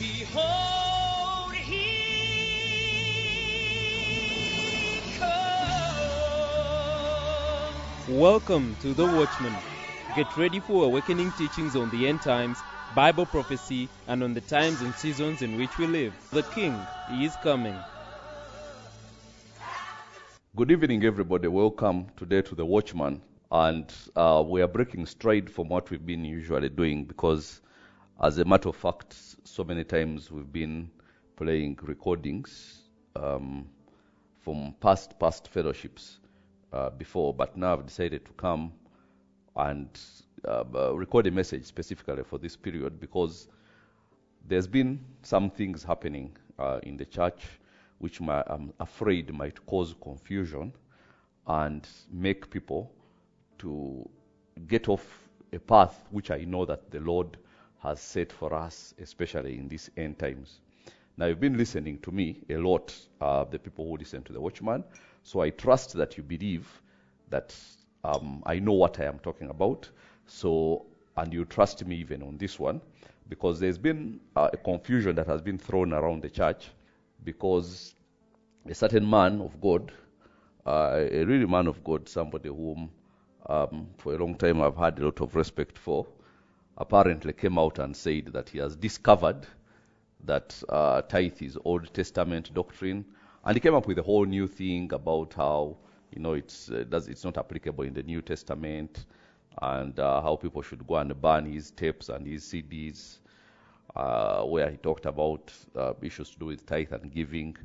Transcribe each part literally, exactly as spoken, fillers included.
Behold, he comes. Welcome to The Watchman. Get ready for awakening teachings on the end times, Bible prophecy, and on the times and seasons in which we live. The King is coming. Good evening, everybody. Welcome today to The Watchman. And uh, we are breaking stride from what we've been usually doing because, as a matter of fact, so many times we've been playing recordings um, from past past fellowships uh, before, but now I've decided to come and uh, uh, record a message specifically for this period because there's been some things happening uh, in the church which my, I'm afraid might cause confusion and make people to get off a path which I know that the Lord has set for us, especially in these end times. Now, you've been listening to me a lot, uh, the people who listen to the Watchman, so I trust that you believe that um, I know what I am talking about. So, and you trust me even on this one, because there's been uh, a confusion that has been thrown around the church, because a certain man of God, uh, a really man of God, somebody whom um, for a long time I've had a lot of respect for, apparently came out and said that he has discovered that uh, tithe is Old Testament doctrine, and he came up with a whole new thing about how, you know, it's uh, does it's not applicable in the New Testament, and uh, how people should go and burn his tapes and his C Ds, uh, where he talked about uh, issues to do with tithe and giving,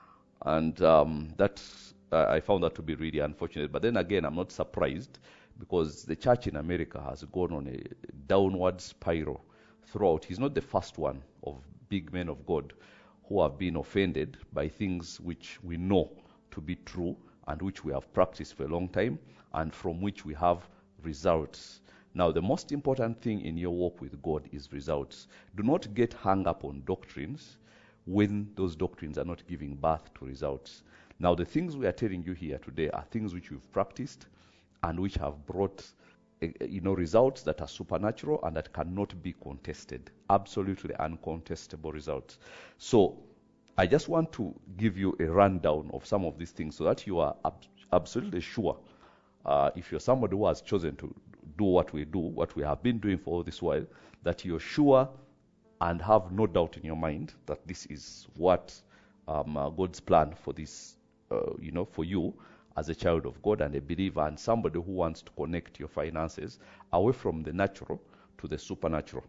and um, that uh, I found that to be really unfortunate. But then again, I'm not surprised, because the church in America has gone on a downward spiral throughout. He's not the first one of big men of God who have been offended by things which we know to be true and which we have practiced for a long time and from which we have results. Now, the most important thing in your walk with God is results. Do not get hung up on doctrines when those doctrines are not giving birth to results. Now, the things we are telling you here today are things which we've practiced and which have brought you know, results that are supernatural and that cannot be contested. Absolutely uncontestable results. So, I just want to give you a rundown of some of these things so that you are ab- absolutely sure, uh, if you're somebody who has chosen to do what we do, what we have been doing for all this while, that you're sure and have no doubt in your mind that this is what um, uh, God's plan for this, uh, you know, for you as a child of God and a believer and somebody who wants to connect your finances away from the natural to the supernatural.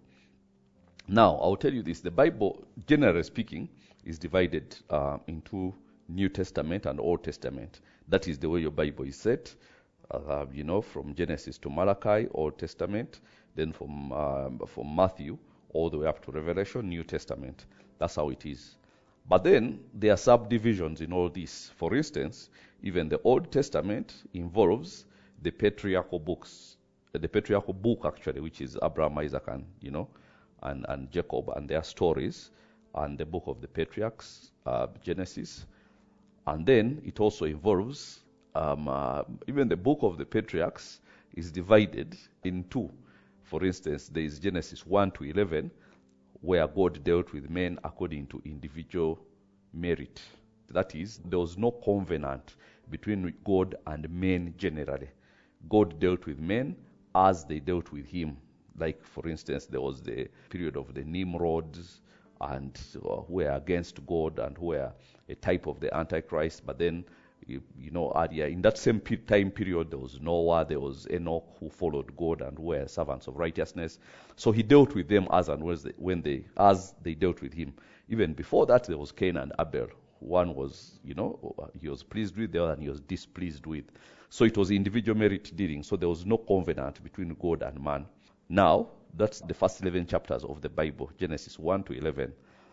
Now, I'll tell you this. The Bible, generally speaking, is divided uh, into New Testament and Old Testament. That is the way your Bible is set. Uh, you know, from Genesis to Malachi, Old Testament. Then from, uh, from Matthew all the way up to Revelation, New Testament. That's how it is. But then there are subdivisions in all this. For instance, even the Old Testament involves the patriarchal books, the patriarchal book actually, which is Abraham, Isaac, and you know, and, and Jacob and their stories, and the book of the patriarchs, uh, Genesis. And then it also involves um, uh, even the book of the patriarchs is divided in two. For instance, there is Genesis one to eleven, where God dealt with men according to individual merit. That is, there was no covenant between God and men generally. God dealt with men as they dealt with him. Like, for instance, there was the period of the Nimrods, and uh, who were against God and who were a type of the Antichrist. But then, you, you know, earlier in that same pe- time period, there was Noah, there was Enoch who followed God and were servants of righteousness. So he dealt with them as and when they, as they dealt with him. Even before that, there was Cain and Abel. One was, you know, he was pleased with, the other and he was displeased with. So it was individual merit dealing. So there was no covenant between God and man. Now, that's the first eleven chapters of the Bible, Genesis one to eleven.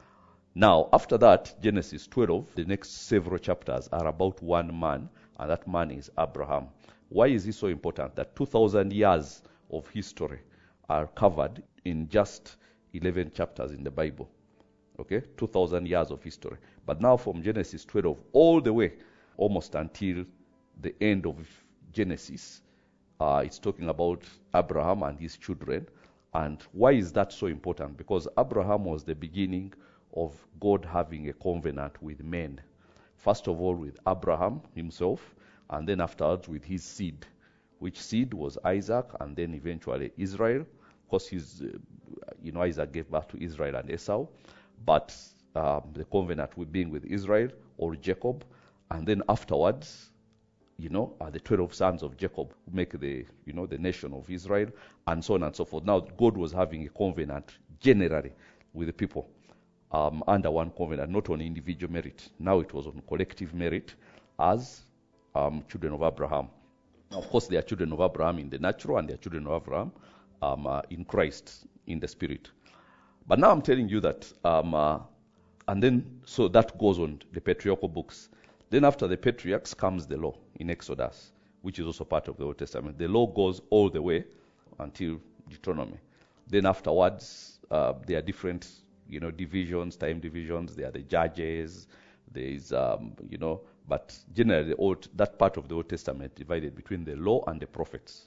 Now, after that, Genesis twelve, the next several chapters are about one man, and that man is Abraham. Why is it so important that two thousand years of history are covered in just eleven chapters in the Bible? Okay, two thousand years of history. But now from Genesis twelve all the way, almost until the end of Genesis, uh, it's talking about Abraham and his children. And why is that so important? Because Abraham was the beginning of God having a covenant with men. First of all with Abraham himself, and then afterwards with his seed, which seed was Isaac, and then eventually Israel. Of course, his, uh, you know, Isaac gave birth to Israel and Esau, but um, the covenant with being with Israel or Jacob, and then afterwards, you know, are the twelve sons of Jacob who make the, you know, the nation of Israel, and so on and so forth. Now, God was having a covenant generally with the people um, under one covenant, not on individual merit. Now it was on collective merit as um, children of Abraham. Now, of course, they are children of Abraham in the natural, and they are children of Abraham um, uh, in Christ, in the spirit. But now I'm telling you that, um, uh, and then, so that goes on the patriarchal books. Then after the patriarchs comes the law in Exodus, which is also part of the Old Testament. The law goes all the way until Deuteronomy. Then afterwards, uh, there are different, you know, divisions, time divisions. There are the judges. There is, um, you know, but generally the old, that part of the Old Testament divided between the law and the prophets.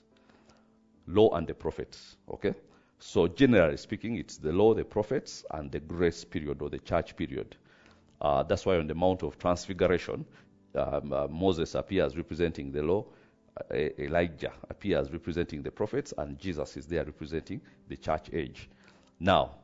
Law and the prophets, okay? So generally speaking, it's the law, the prophets, and the grace period or the church period. Uh, that's why on the Mount of Transfiguration, um, uh, Moses appears representing the law, uh, Elijah appears representing the prophets, and Jesus is there representing the church age. Now,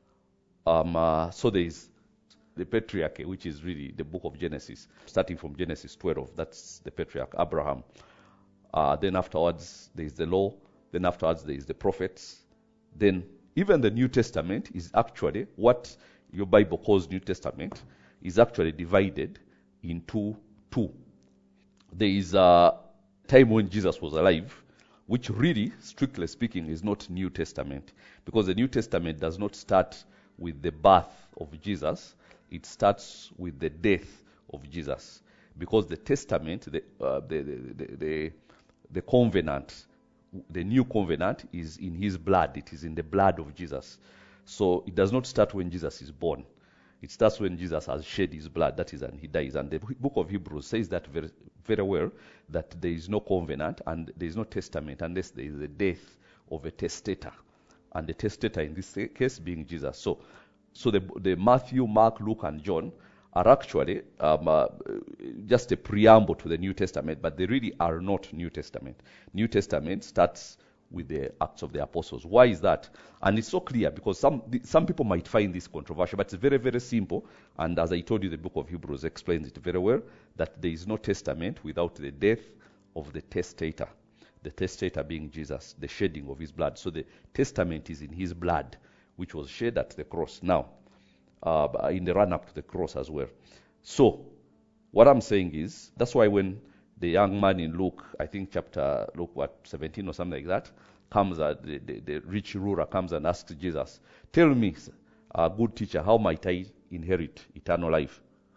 um, uh, so there is the patriarchy, which is really the book of Genesis, starting from Genesis twelve. That's the patriarch Abraham. Uh, then afterwards, there is the law. Then afterwards, there is the prophets. Then even the New Testament is actually what your Bible calls New Testament, is actually divided into two. There is a time when Jesus was alive, which really, strictly speaking, is not New Testament, because the New Testament does not start with the birth of Jesus. It starts with the death of Jesus, because the testament, the uh, the, the, the, the the covenant, the new covenant is in his blood. It is in the blood of Jesus. So it does not start when Jesus is born. It starts when Jesus has shed his blood, that is, and he dies. And the book of Hebrews says that very, very well, that there is no covenant and there is no testament unless there is the death of a testator. And the testator in this case being Jesus. So so the, the Matthew, Mark, Luke, and John are actually um, uh, just a preamble to the New Testament, but they really are not New Testament. New Testament starts with the Acts of the Apostles. Why is that? And it's so clear because some some people might find this controversial, but it's very, very simple. And as I told you, the book of Hebrews explains it very well, that there is no testament without the death of the testator. The testator being Jesus, the shedding of his blood. So the testament is in his blood, which was shed at the cross. Now, uh, in the run-up to the cross as well. So, what I'm saying is, that's why when the young man in Luke, I think chapter, Luke what, seventeen or something like that, comes, uh, the, the, the rich ruler comes and asks Jesus, tell me, uh, good teacher, how might I inherit eternal life?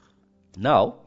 Now,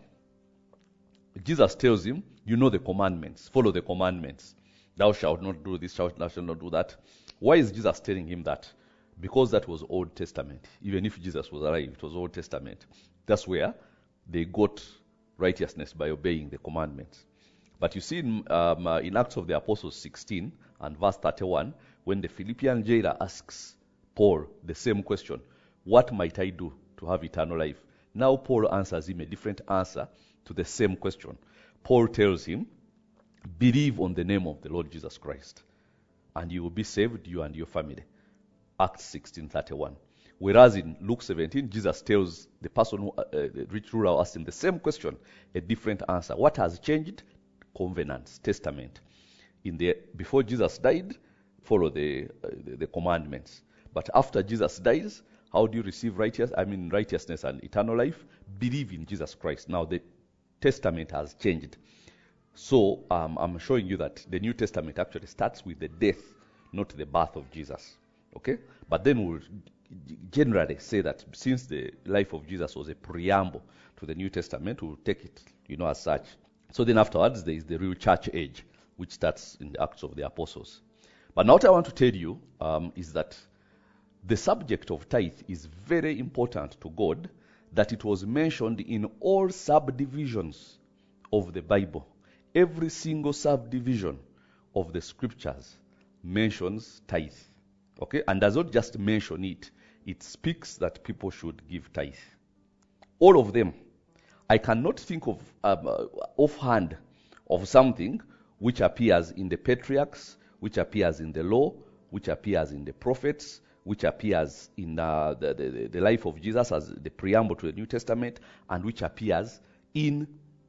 Jesus tells him, you know the commandments, follow the commandments. Thou shalt not do this, thou shalt not do that. Why is Jesus telling him that? Because that was Old Testament. Even if Jesus was alive, it was Old Testament. That's where they got righteousness by obeying the commandments. But you see in, um, uh, in Acts of the Apostles sixteen and verse thirty-one, when the Philippian jailer asks Paul the same question, what might I do to have eternal life? Now Paul answers him a different answer to the same question. Paul tells him, believe on the name of the Lord Jesus Christ, and you will be saved, you and your family. Acts sixteen thirty-one. Whereas in Luke seventeen, Jesus tells the person who, uh, the rich ruler, asked him the same question, a different answer. What has changed? Covenants, testament. In the before Jesus died, follow the, uh, the the commandments. But after Jesus dies, how do you receive righteous? I mean righteousness and eternal life? Believe in Jesus Christ. Now the testament has changed. So um, I'm showing you that the New Testament actually starts with the death, not the birth of Jesus. Okay? But then we'll generally say that since the life of Jesus was a preamble to the New Testament, we'll take it, you know, as such. So then afterwards, there is the real church age, which starts in the Acts of the Apostles. But now what I want to tell you um, is that the subject of tithe is very important to God, that it was mentioned in all subdivisions of the Bible. Every single subdivision of the scriptures mentions tithe. Okay? And does not just mention it. it speaks that people should give tithe. All of them. I cannot think of um, uh, offhand of something which appears in the patriarchs, which appears in the law, which appears in the prophets, which appears in uh, the, the, the life of Jesus as the preamble to the New Testament, and which appears in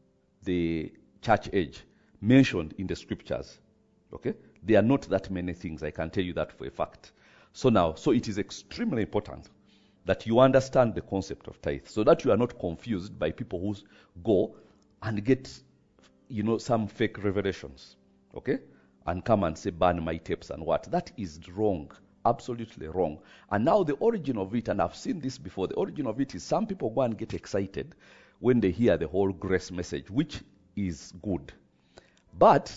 the church age, mentioned in the scriptures. Okay? There are not that many things, I can tell you that for a fact. So now, so it is extremely important that you understand the concept of tithe, so that you are not confused by people who go and get, you know, some fake revelations, okay, and come and say, ban my tapes and what. That is wrong, absolutely wrong. And now the origin of it, and I've seen this before, the origin of it is some people go and get excited when they hear the whole grace message, which is good. But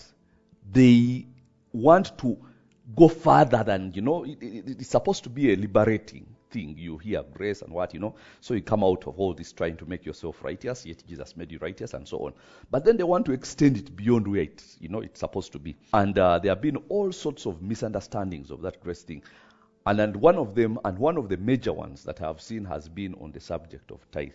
they want to go further than, you know, it, it, it's supposed to be a liberating thing. You hear grace and what, you know, so you come out of all this trying to make yourself righteous, yet Jesus made you righteous and so on. But then they want to extend it beyond where it, you know, it's supposed to be. And uh, there have been all sorts of misunderstandings of that grace thing. And, and one of them, and one of the major ones that I have seen has been on the subject of tithe.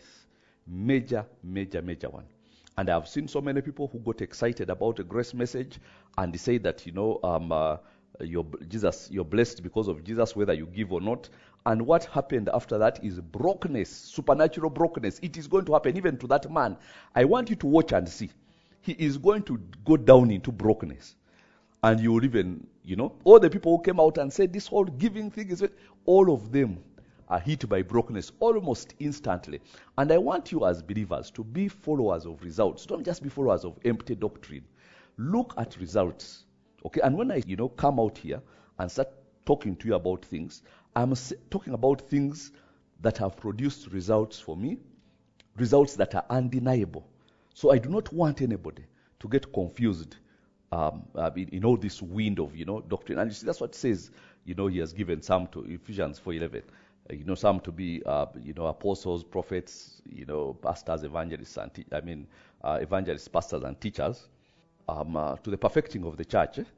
Major, major, major one. And I've seen so many people who got excited about the grace message, and they say that, you know, um, uh, you're, Jesus, you're blessed because of Jesus, whether you give or not. And what happened after that is brokenness, supernatural brokenness. It is going to happen even to that man. I want you to watch and see. He is going to go down into brokenness. And you will even, you know, all the people who came out and said this whole giving thing is, all of them are hit by brokenness almost instantly. And I want you as believers to be followers of results. Don't just be followers of empty doctrine. Look at results. Okay, and when I, you know, come out here and start talking to you about things, I'm talking about things that have produced results for me, results that are undeniable. So I do not want anybody to get confused um, uh, in, in all this wind of, you know, doctrine. And you see, that's what it says, you know, he has given some to Ephesians four eleven. Uh, you know, some to be, uh, you know, apostles, prophets, you know, pastors, evangelists, and te- I mean, uh, evangelists, pastors, and teachers, um, uh, to the perfecting of the church, eh?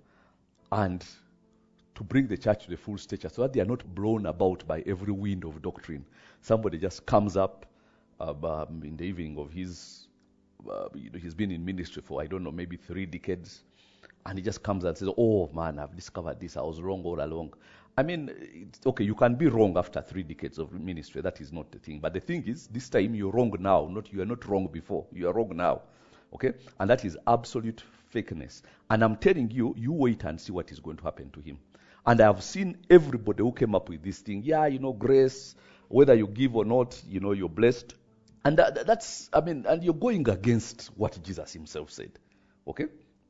And to bring the church to the full stature, so that they are not blown about by every wind of doctrine. Somebody just comes up um, um, in the evening of his, uh, you know, he's been in ministry for, I don't know, maybe three decades, and he just comes and says, oh man, I've discovered this, I was wrong all along. I mean, it's, okay, you can be wrong after three decades of ministry, that is not the thing. But the thing is, this time you're wrong now, not you are not wrong before, you are wrong now. Okay? And that is absolute fakeness. And I'm telling you, you wait and see what is going to happen to him. And I have seen everybody who came up with this thing, yeah, you know, grace, whether you give or not, you know, you're blessed. And that, that's, I mean, and you're going against what Jesus himself said, okay?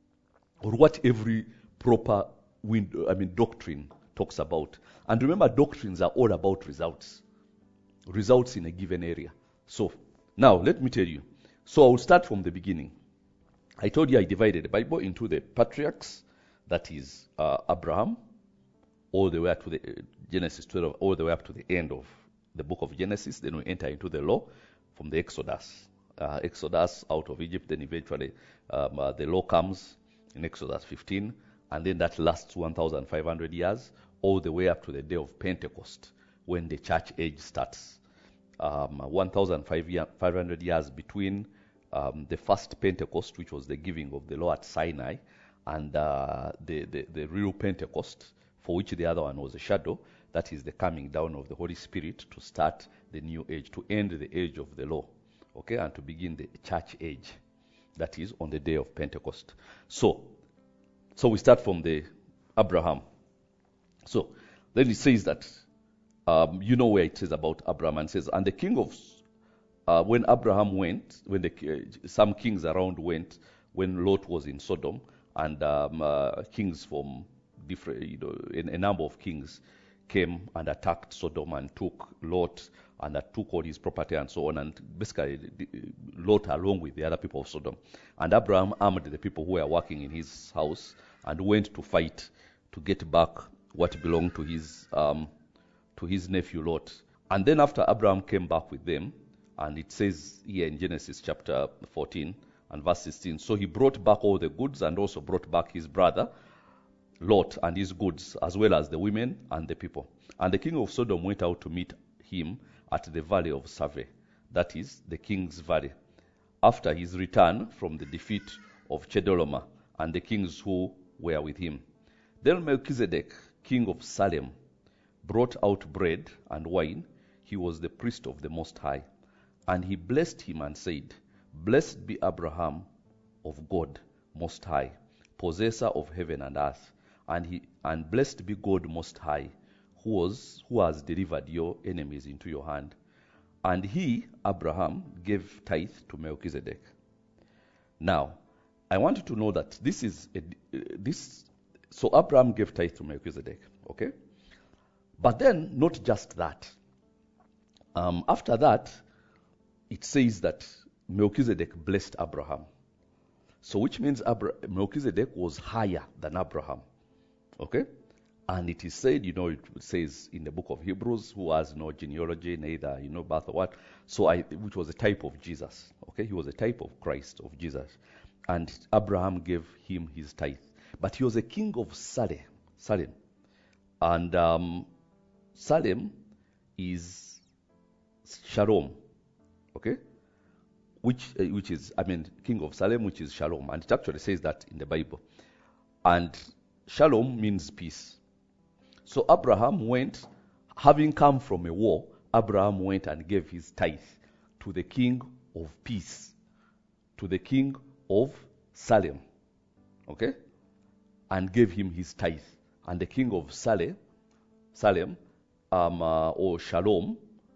Or what every proper, wind, I mean, doctrine talks about. And remember, doctrines are all about results. Results in a given area. So, now, let me tell you. So, I'll start from the beginning. I told you I divided the Bible into the patriarchs, that is uh, Abraham, all the way up to the uh, Genesis twelve, all the way up to the end of the book of Genesis. Then we enter into the law from the Exodus. Uh, Exodus out of Egypt, then eventually um, uh, the law comes in Exodus fifteen, and then that lasts one thousand five hundred years, all the way up to the day of Pentecost, when the church age starts. Um, one thousand five hundred years between um, the first Pentecost, which was the giving of the law at Sinai, and uh, the, the, the real Pentecost, for which the other one was a shadow. That is the coming down of the Holy Spirit to start the new age, to end the age of the law, okay, and to begin the church age. That is on the day of Pentecost. So, so we start from the Abraham. So, then it says that, um, you know where it says about Abraham, and it says, and the king of, uh, when Abraham went, when the uh, some kings around went, when Lot was in Sodom, and um, uh, kings from different, you know, a, a number of kings came and attacked Sodom and took Lot and uh, took all his property and so on, and basically Lot along with the other people of Sodom. And Abraham armed the people who were working in his house and went to fight to get back what belonged to his um, to his nephew Lot. And then after Abraham came back with them, and it says here in Genesis chapter fourteen and verse sixteen, so he brought back all the goods and also brought back his brother Lot and his goods, as well as the women and the people. And the king of Sodom went out to meet him at the valley of Save, that is, the king's valley, after his return from the defeat of Chedorlaomer and the kings who were with him. Then Melchizedek, king of Salem, brought out bread and wine. He was the priest of the Most High. And he blessed him and said, Blessed be Abraham of God Most High, possessor of heaven and earth. And he and blessed be God Most High, who was who has delivered your enemies into your hand. And he, Abraham, gave tithe to Melchizedek. Now, I want you to know that this is a, this. So Abraham gave tithe to Melchizedek, okay? But then, not just that. Um, after that, it says that Melchizedek blessed Abraham. So which means Abra- Melchizedek was higher than Abraham, okay? And it is said, you know, it says in the book of Hebrews, who has no genealogy, neither, you know, birth or what. So I, which was a type of Jesus, okay? He was a type of Christ, of Jesus. And Abraham gave him his tithe. But he was a king of Salem. Salem. And um, Salem is Shalom, okay? Which, uh, which is, I mean, king of Salem, which is Shalom. And it actually says that in the Bible. And Shalom means peace. So Abraham went, having come from a war, Abraham went and gave his tithe to the king of peace, to the king of Salem, okay? And gave him his tithe. And the king of Salem, Salem um, uh, or Shalom,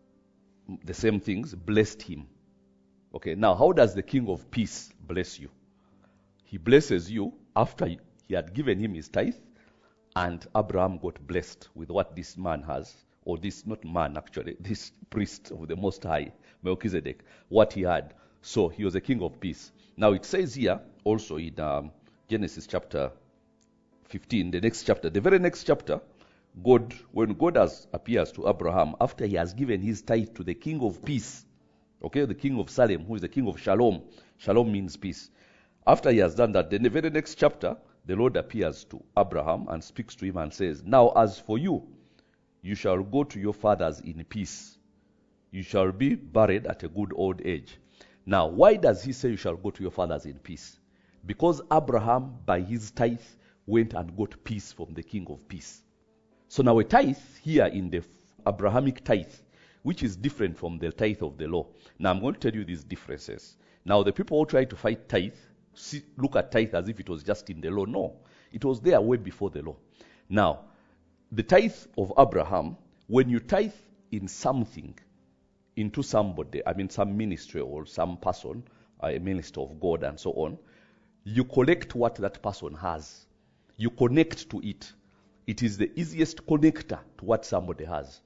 the same things, blessed him. Okay, now how does the king of peace bless you? He blesses you after he had given him his tithe, and Abraham got blessed with what this man has, or this, not man actually, this priest of the Most High, Melchizedek, what he had. So he was a king of peace. Now it says here, also in um, Genesis chapter fifteen, the next chapter, the very next chapter, God, when God has, appears to Abraham, after he has given his tithe to the king of peace, okay, the king of Salem, who is the king of Shalom. Shalom means peace. After he has done that, then the very next chapter, the Lord appears to Abraham and speaks to him and says, Now as for you, you shall go to your fathers in peace. You shall be buried at a good old age. Now, why does he say you shall go to your fathers in peace? Because Abraham, by his tithe, went and got peace from the king of peace. So now a tithe here in the Abrahamic tithe, which is different from the tithe of the law. Now I'm going to tell you these differences. Now the people who try to fight tithe, see, look at tithe as if it was just in the law. No, it was there way before the law. Now, the tithe of Abraham, when you tithe in something, into somebody, I mean some ministry or some person, a minister of God and so on, you collect what that person has. You connect to it. It is the easiest connector to what somebody has.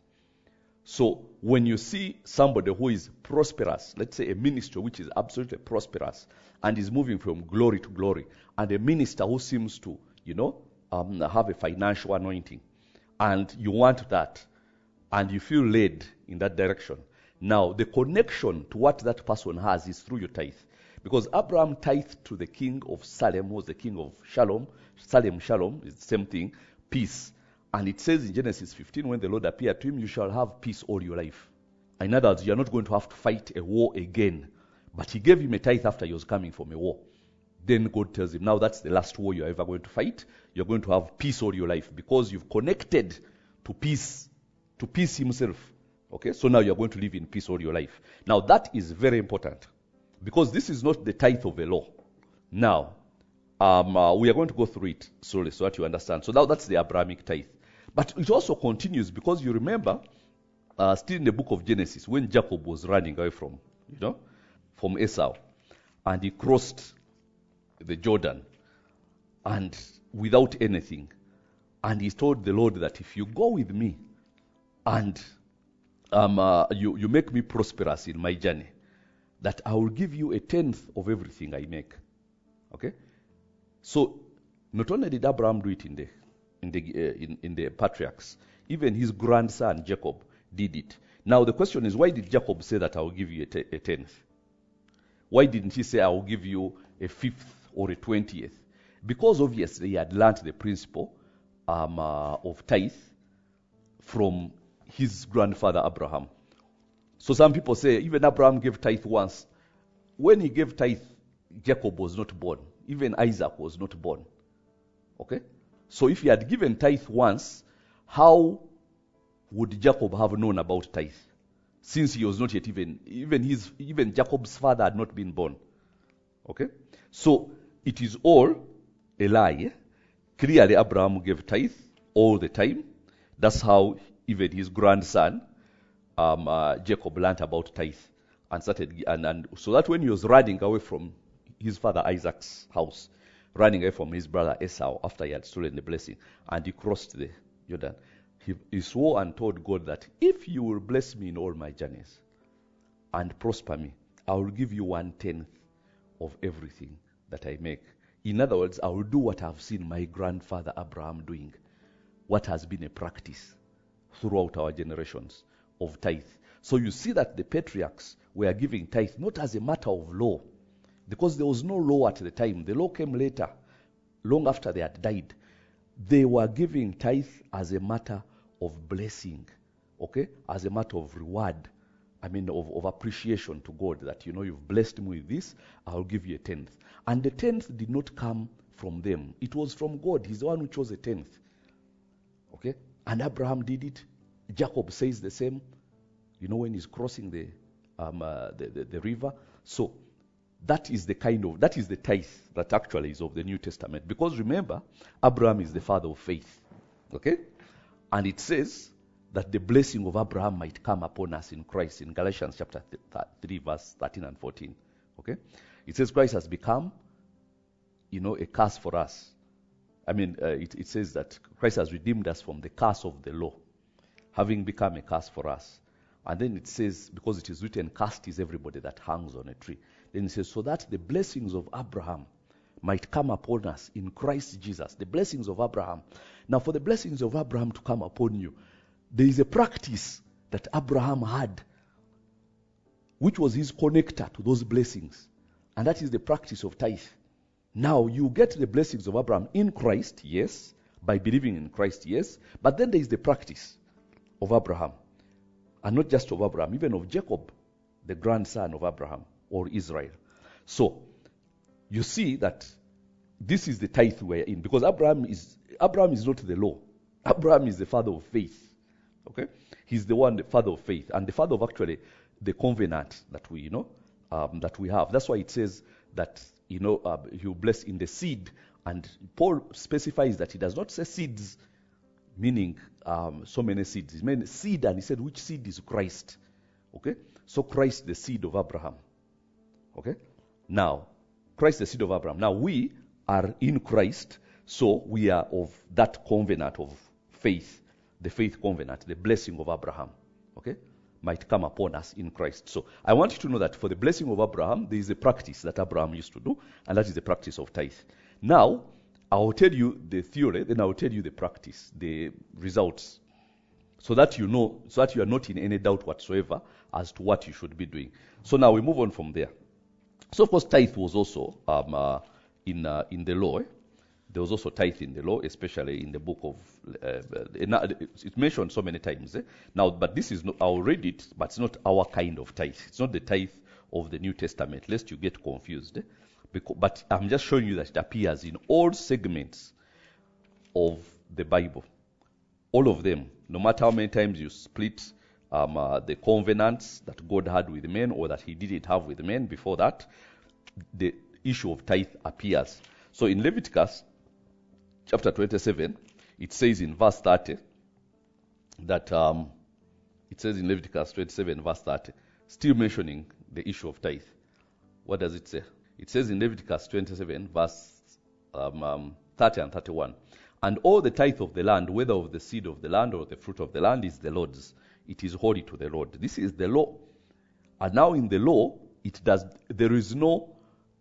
So when you see somebody who is prosperous, let's say a minister which is absolutely prosperous and is moving from glory to glory, and a minister who seems to, you know, um, have a financial anointing, and you want that, and you feel led in that direction. Now, the connection to what that person has is through your tithe. Because Abraham tithed to the king of Salem, who was the king of Shalom. Salem, Shalom, is the same thing, peace. And it says in Genesis fifteen, when the Lord appeared to him, you shall have peace all your life. In other words, you are not going to have to fight a war again. But he gave him a tithe after he was coming from a war. Then God tells him, now that's the last war you're ever going to fight. You're going to have peace all your life because you've connected to peace, to peace himself. Okay, so now you're going to live in peace all your life. Now that is very important because this is not the tithe of the law. Now, um, uh, we are going to go through it slowly so that you understand. So now that's the Abrahamic tithe. But it also continues because you remember, uh, still in the book of Genesis, when Jacob was running away from, you know, from Esau, and he crossed the Jordan, and without anything, and he told the Lord that if you go with me, and um, uh, you, you make me prosperous in my journey, that I will give you a tenth of everything I make. Okay? So, not only did Abraham do it in the in the uh, in, in the patriarchs, even his grandson Jacob did it. Now the question is, why did Jacob say that I will give you a, t- a tenth? Why didn't he say I will give you a fifth or a twentieth? Because obviously he had learned the principle um, uh, of tithe from his grandfather Abraham. So some people say even Abraham gave tithe once. When he gave tithe, Jacob was not born. Even Isaac was not born. Okay? So if he had given tithe once, how would Jacob have known about tithe? Since he was not yet even, even his, even Jacob's father had not been born. Okay? So it is all a lie. Clearly Abraham gave tithe all the time. That's how even his grandson, um, uh, Jacob, learned about tithe. And started, and, and so that when he was running away from his father Isaac's house, running away from his brother Esau after he had stolen the blessing, and he crossed the Jordan, he, he swore and told God that if you will bless me in all my journeys and prosper me, I will give you one tenth of everything that I make. In other words, I will do what I've seen my grandfather Abraham doing, what has been a practice throughout our generations of tithe. So you see that the patriarchs were giving tithe not as a matter of law, because there was no law at the time. The law came later, long after they had died. They were giving tithe as a matter of blessing, okay, as a matter of reward. I mean, of, of appreciation to God that, you know, you've blessed me with this, I'll give you a tenth. And the tenth did not come from them. It was from God. He's the one who chose a tenth. Okay? And Abraham did it. Jacob says the same, you know, when he's crossing the, um, uh, the, the, the river. So that is the kind of, that is the tithe that actually is of the New Testament. Because remember, Abraham is the father of faith. Okay? And it says that the blessing of Abraham might come upon us in Christ in Galatians chapter three, verse thirteen and fourteen. Okay? It says Christ has become, you know, a curse for us. I mean, uh, it, it says that Christ has redeemed us from the curse of the law, having become a curse for us. And then it says, because it is written, cursed is everybody that hangs on a tree. Then it says, so that the blessings of Abraham might come upon us in Christ Jesus. The blessings of Abraham. Now, for the blessings of Abraham to come upon you, there is a practice that Abraham had, which was his connector to those blessings. And that is the practice of tithe. Now, you get the blessings of Abraham in Christ, yes, by believing in Christ, yes. But then there is the practice of Abraham. And not just of Abraham, even of Jacob, the grandson of Abraham, or Israel. So, you see that this is the tithe we're in. Because Abraham is Abraham is not the law. Abraham is the father of faith. Okay? He's the one, the father of faith. And the father of actually the covenant that we, you know, um, that we have. That's why it says that, you know, uh, you bless in the seed. And Paul specifies that he does not say seeds, meaning um, so many seeds. He meant seed, and he said, which seed is Christ? Okay? So Christ, the seed of Abraham. Okay? Now, Christ, the seed of Abraham. Now, we are in Christ, so we are of that covenant of faith, the faith covenant, the blessing of Abraham. Okay? Might come upon us in Christ. So, I want you to know that for the blessing of Abraham, there is a practice that Abraham used to do, and that is the practice of tithe. Now, I will tell you the theory, then I will tell you the practice, the results, so that you know, so that you are not in any doubt whatsoever as to what you should be doing. So now we move on from there. So of course, tithe was also um, uh, in uh, in the law. Eh? There was also tithe in the law, especially in the book of. Uh, it's mentioned so many times. Eh? Now, but this is not. I'll read it, but it's not our kind of tithe. It's not the tithe of the New Testament, lest you get confused. Eh? Because, but I'm just showing you that it appears in all segments of the Bible. All of them, no matter how many times you split um, uh, the covenants that God had with men or that he didn't have with men before that, the issue of tithe appears. So in Leviticus chapter twenty-seven, it says in verse thirty that, um, it says in Leviticus twenty-seven verse thirty, still mentioning the issue of tithe. What does it say? It says in Leviticus twenty-seven, verse um, um, thirty and thirty-one, and all the tithe of the land, whether of the seed of the land or the fruit of the land, is the Lord's. It is holy to the Lord. This is the law. And now in the law, it does. There is no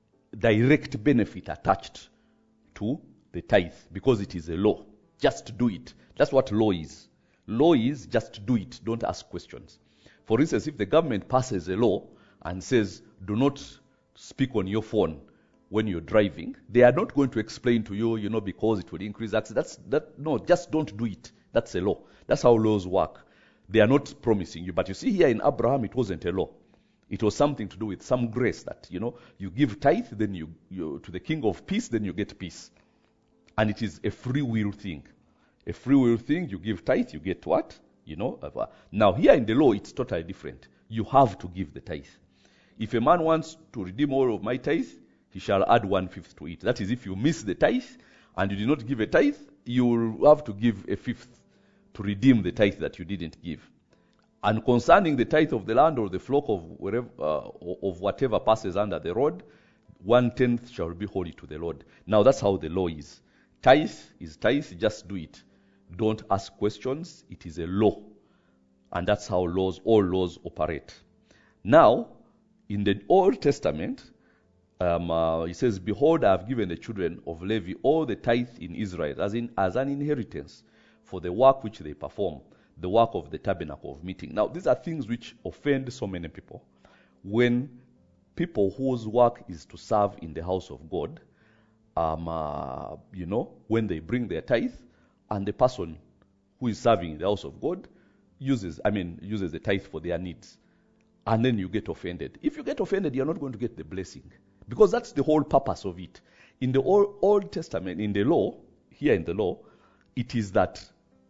direct benefit attached to the tithe because it is a law. Just do it. That's what law is. Law is just do it. Don't ask questions. For instance, if the government passes a law and says, do not speak on your phone when you're driving, they are not going to explain to you, you know, because it will increase accidents. That's that. No, just don't do it. That's a law. That's how laws work. They are not promising you. But you see here in Abraham, it wasn't a law. It was something to do with some grace that, you know, you give tithe, then you, you to the King of Peace, then you get peace. And it is a free will thing. A free will thing, you give tithe, you get what? You know. Now here in the law, it's totally different. You have to give the tithe. If a man wants to redeem all of my tithe, he shall add one-fifth to it. That is, if you miss the tithe and you did not give a tithe, you will have to give a fifth to redeem the tithe that you didn't give. And concerning the tithe of the land or the flock of wherever, uh, of whatever passes under the road, one-tenth shall be holy to the Lord. Now that's how the law is. Tithe is tithe, just do it. Don't ask questions. It is a law. And that's how laws, all laws operate. Now, in the Old Testament, um, uh, it says, behold, I have given the children of Levi all the tithe in Israel, as, in, as an inheritance for the work which they perform, the work of the tabernacle of meeting. Now, these are things which offend so many people. When people whose work is to serve in the house of God, um, uh, you know, when they bring their tithe, and the person who is serving in the house of God uses, I mean, uses the tithe for their needs, and then you get offended. If you get offended, you're not going to get the blessing, because that's the whole purpose of it. In the Old, Old Testament, in the law, here in the law, it is that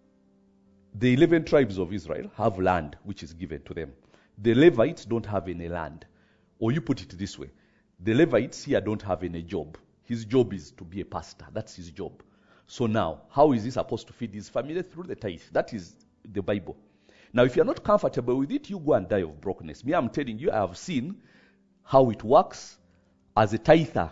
the eleven tribes of Israel have land which is given to them. The Levites don't have any land. Or you put it this way, the Levites here don't have any job. His job is to be a pastor. That's his job. So now, how is he supposed to feed his family? Through the tithe. That is the Bible. Now, if you're not comfortable with it, you go and die of brokenness. Me, I'm telling you, I have seen how it works as a tither.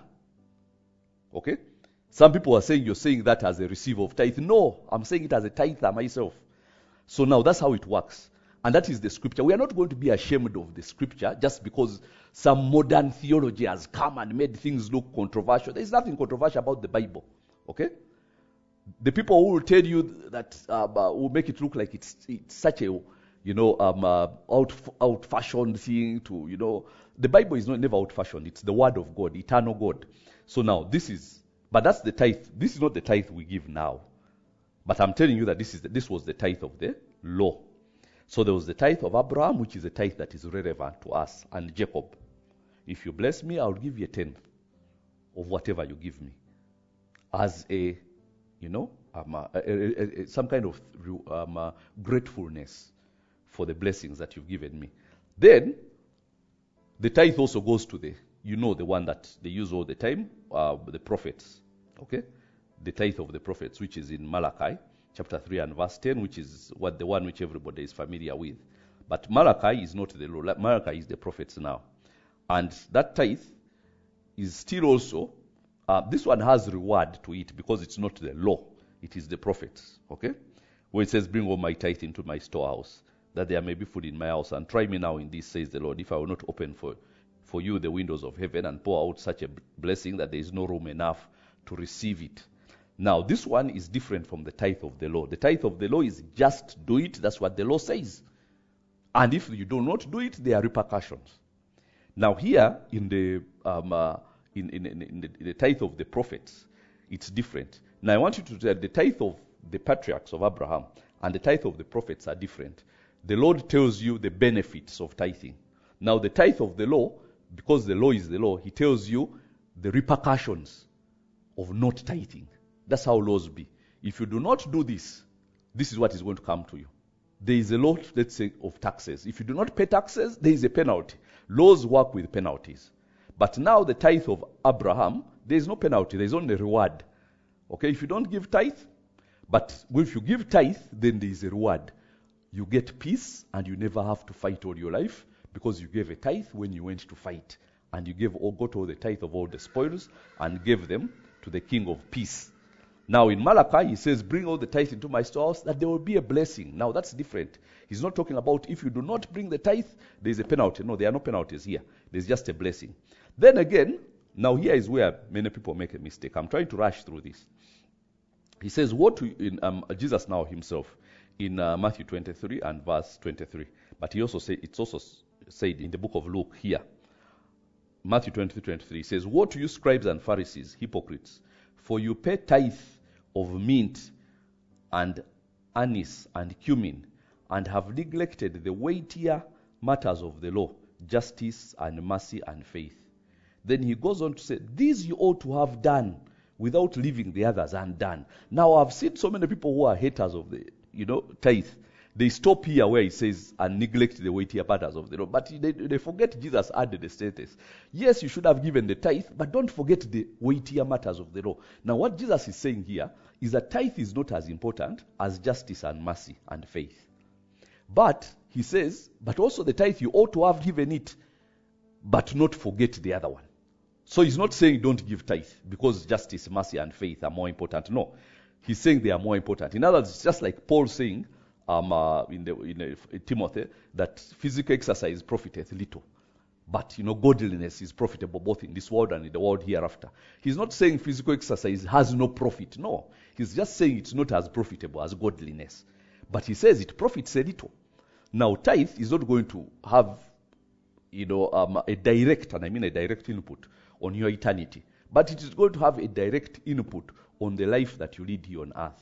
Okay? Some people are saying you're saying that as a receiver of tithe. No, I'm saying it as a tither myself. So now that's how it works. And that is the scripture. We are not going to be ashamed of the scripture just because some modern theology has come and made things look controversial. There is nothing controversial about the Bible. Okay? The people who will tell you that um, uh, will make it look like it's it's such a, you know, um, uh, out out-fashioned thing to, you know, the Bible is not never out-fashioned. It's the Word of God, eternal God. So now this is, but that's the tithe. This is not the tithe we give now. But I'm telling you that this is the, this was the tithe of the law. So there was the tithe of Abraham, which is a tithe that is relevant to us, and Jacob. If you bless me, I'll give you a tenth of whatever you give me, as a, you know, um, uh, a, a, a, some kind of um, uh, gratefulness for the blessings that you've given me. Then the tithe also goes to the, you know, the one that they use all the time, uh, the prophets. Okay, the tithe of the prophets, which is in Malachi chapter three and verse ten, which is what the one which everybody is familiar with. But Malachi is not the law. Malachi is the prophets now. And that tithe is still also, uh, this one has reward to it because it's not the law. It is the prophets. Okay? Where it says, bring all my tithe into my storehouse, that there may be food in my house. And try me now in this, says the Lord, if I will not open for, for you the windows of heaven and pour out such a blessing that there is no room enough to receive it. Now, this one is different from the tithe of the law. The tithe of the law is just do it. That's what the law says. And if you do not do it, there are repercussions. Now, here in the um, uh, in, in, in, the, in the tithe of the prophets, it's different. Now, I want you to tell the tithe of the patriarchs of Abraham and the tithe of the prophets are different. The Lord tells you the benefits of tithing. Now, the tithe of the law, because the law is the law, he tells you the repercussions of not tithing. That's how laws be. If you do not do this, this is what is going to come to you. There is a law, let's say, of taxes. If you do not pay taxes, there is a penalty. Laws work with penalties. But now the tithe of Abraham, there is no penalty. There is only reward. Okay, if you don't give tithe, but if you give tithe, then there is a reward. You get peace and you never have to fight all your life because you gave a tithe when you went to fight. And you gave all, got all the tithe of all the spoils and gave them to the King of Peace. Now in Malachi, he says, bring all the tithe into my storehouse, that there will be a blessing. Now that's different. He's not talking about if you do not bring the tithe, there is a penalty. No, there are no penalties here. There's just a blessing. Then again, now here is where many people make a mistake. I'm trying to rush through this. He says, what to, in um, Jesus now himself, in uh, Matthew twenty-three and verse twenty-three. But he also say, it's also said in the book of Luke here. Matthew twenty-three, twenty-three says, woe to you scribes and Pharisees, hypocrites, for you pay tithe of mint and anise and cumin, and have neglected the weightier matters of the law, justice and mercy and faith. Then he goes on to say, these you ought to have done without leaving the others undone. Now I've seen so many people who are haters of the, you know, tithe. They stop here where he says, and neglect the weightier matters of the law. But they, they forget Jesus added the status. Yes, you should have given the tithe, but don't forget the weightier matters of the law. Now what Jesus is saying here is that tithe is not as important as justice and mercy and faith. But he says, but also the tithe you ought to have given it, but not forget the other one. So he's not saying don't give tithe because justice, mercy, and faith are more important. No, he's saying they are more important. In other words, it's just like Paul saying um, uh, in, the, in, the, in Timothy that physical exercise profiteth little, but you know godliness is profitable both in this world and in the world hereafter. He's not saying physical exercise has no profit. No, he's just saying it's not as profitable as godliness. But he says it profits a little. Now tithe is not going to have, you know, um, a direct, and I mean a direct input on your eternity. But it is going to have a direct input on the life that you lead here on earth.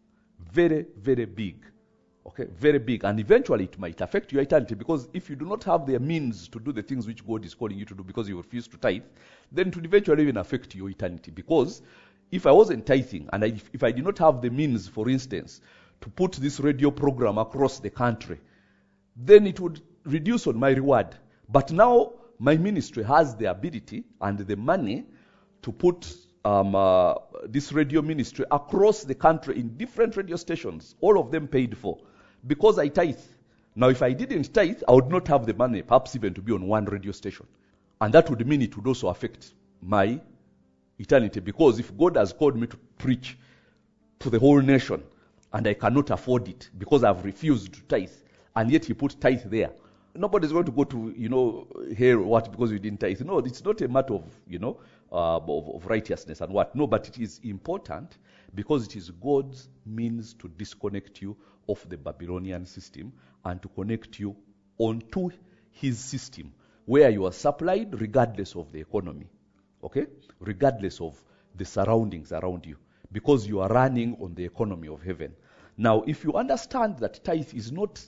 Very, very big. Okay, very big. And eventually it might affect your eternity, because if you do not have the means to do the things which God is calling you to do because you refuse to tithe, then it will eventually even affect your eternity. Because if I wasn't tithing, and I, if, if I did not have the means, for instance, to put this radio program across the country, then it would reduce on my reward. But now my ministry has the ability and the money to put um, uh, this radio ministry across the country in different radio stations, all of them paid for, because I tithe. Now, if I didn't tithe, I would not have the money, perhaps even to be on one radio station. And that would mean it would also affect my eternity, because if God has called me to preach to the whole nation, and I cannot afford it because I've refused to tithe, and yet he put tithe there, nobody's going to go to, you know, hear what because you didn't tithe. No, it's not a matter of, you know, uh, of, of righteousness and what. No, but it is important because it is God's means to disconnect you of the Babylonian system and to connect you onto his system, where you are supplied regardless of the economy, okay? Regardless of the surroundings around you, because you are running on the economy of heaven. Now, if you understand that tithe is not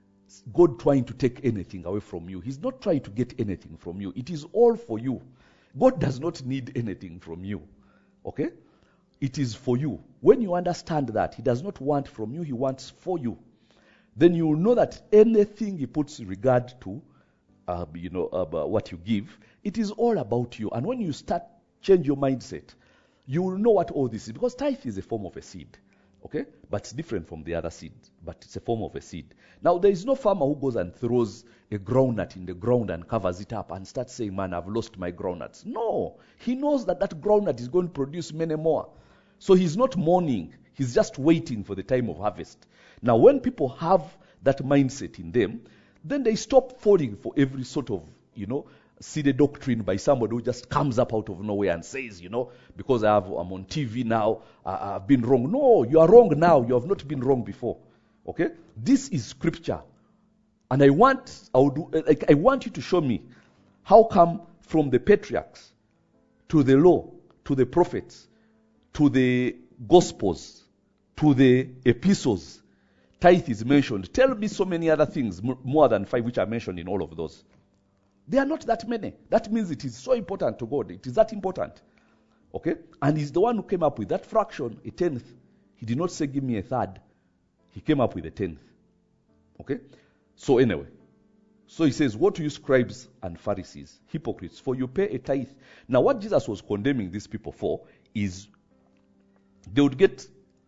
God trying to take anything away from you. He's not trying to get anything from you. It is all for you. God does not need anything from you. Okay? It is for you. When you understand that, he does not want from you, he wants for you. Then you will know that anything he puts regard to, uh, you know, uh, what you give, it is all about you. And when you start change your mindset, you will know what all this is. Because tithe is a form of a seed. Okay? But it's different from the other seed. But it's a form of a seed. Now, there is no farmer who goes and throws a groundnut in the ground and covers it up and starts saying, man, I've lost my groundnuts. No. He knows that that groundnut is going to produce many more. So he's not mourning. He's just waiting for the time of harvest. Now, when people have that mindset in them, then they stop falling for every sort of, you know, seeded doctrine by somebody who just comes up out of nowhere and says, you know, because I have, I'm on T V now, I, I've been wrong. No, you are wrong now. You have not been wrong before. Okay? This is scripture. And I want, I, would, like, I want you to show me how come from the patriarchs to the law, to the prophets, to the gospels, to the epistles, tithe is mentioned. Tell me so many other things, more than five, which are mentioned in all of those. There are not that many. That means it is so important to God. It is that important. Okay? And he's the one who came up with that fraction, a tenth. He did not say, give me a third. He came up with a tenth. Okay? So anyway. So he says, what to you scribes and Pharisees, hypocrites, for you pay a tithe. Now what Jesus was condemning these people for is they would get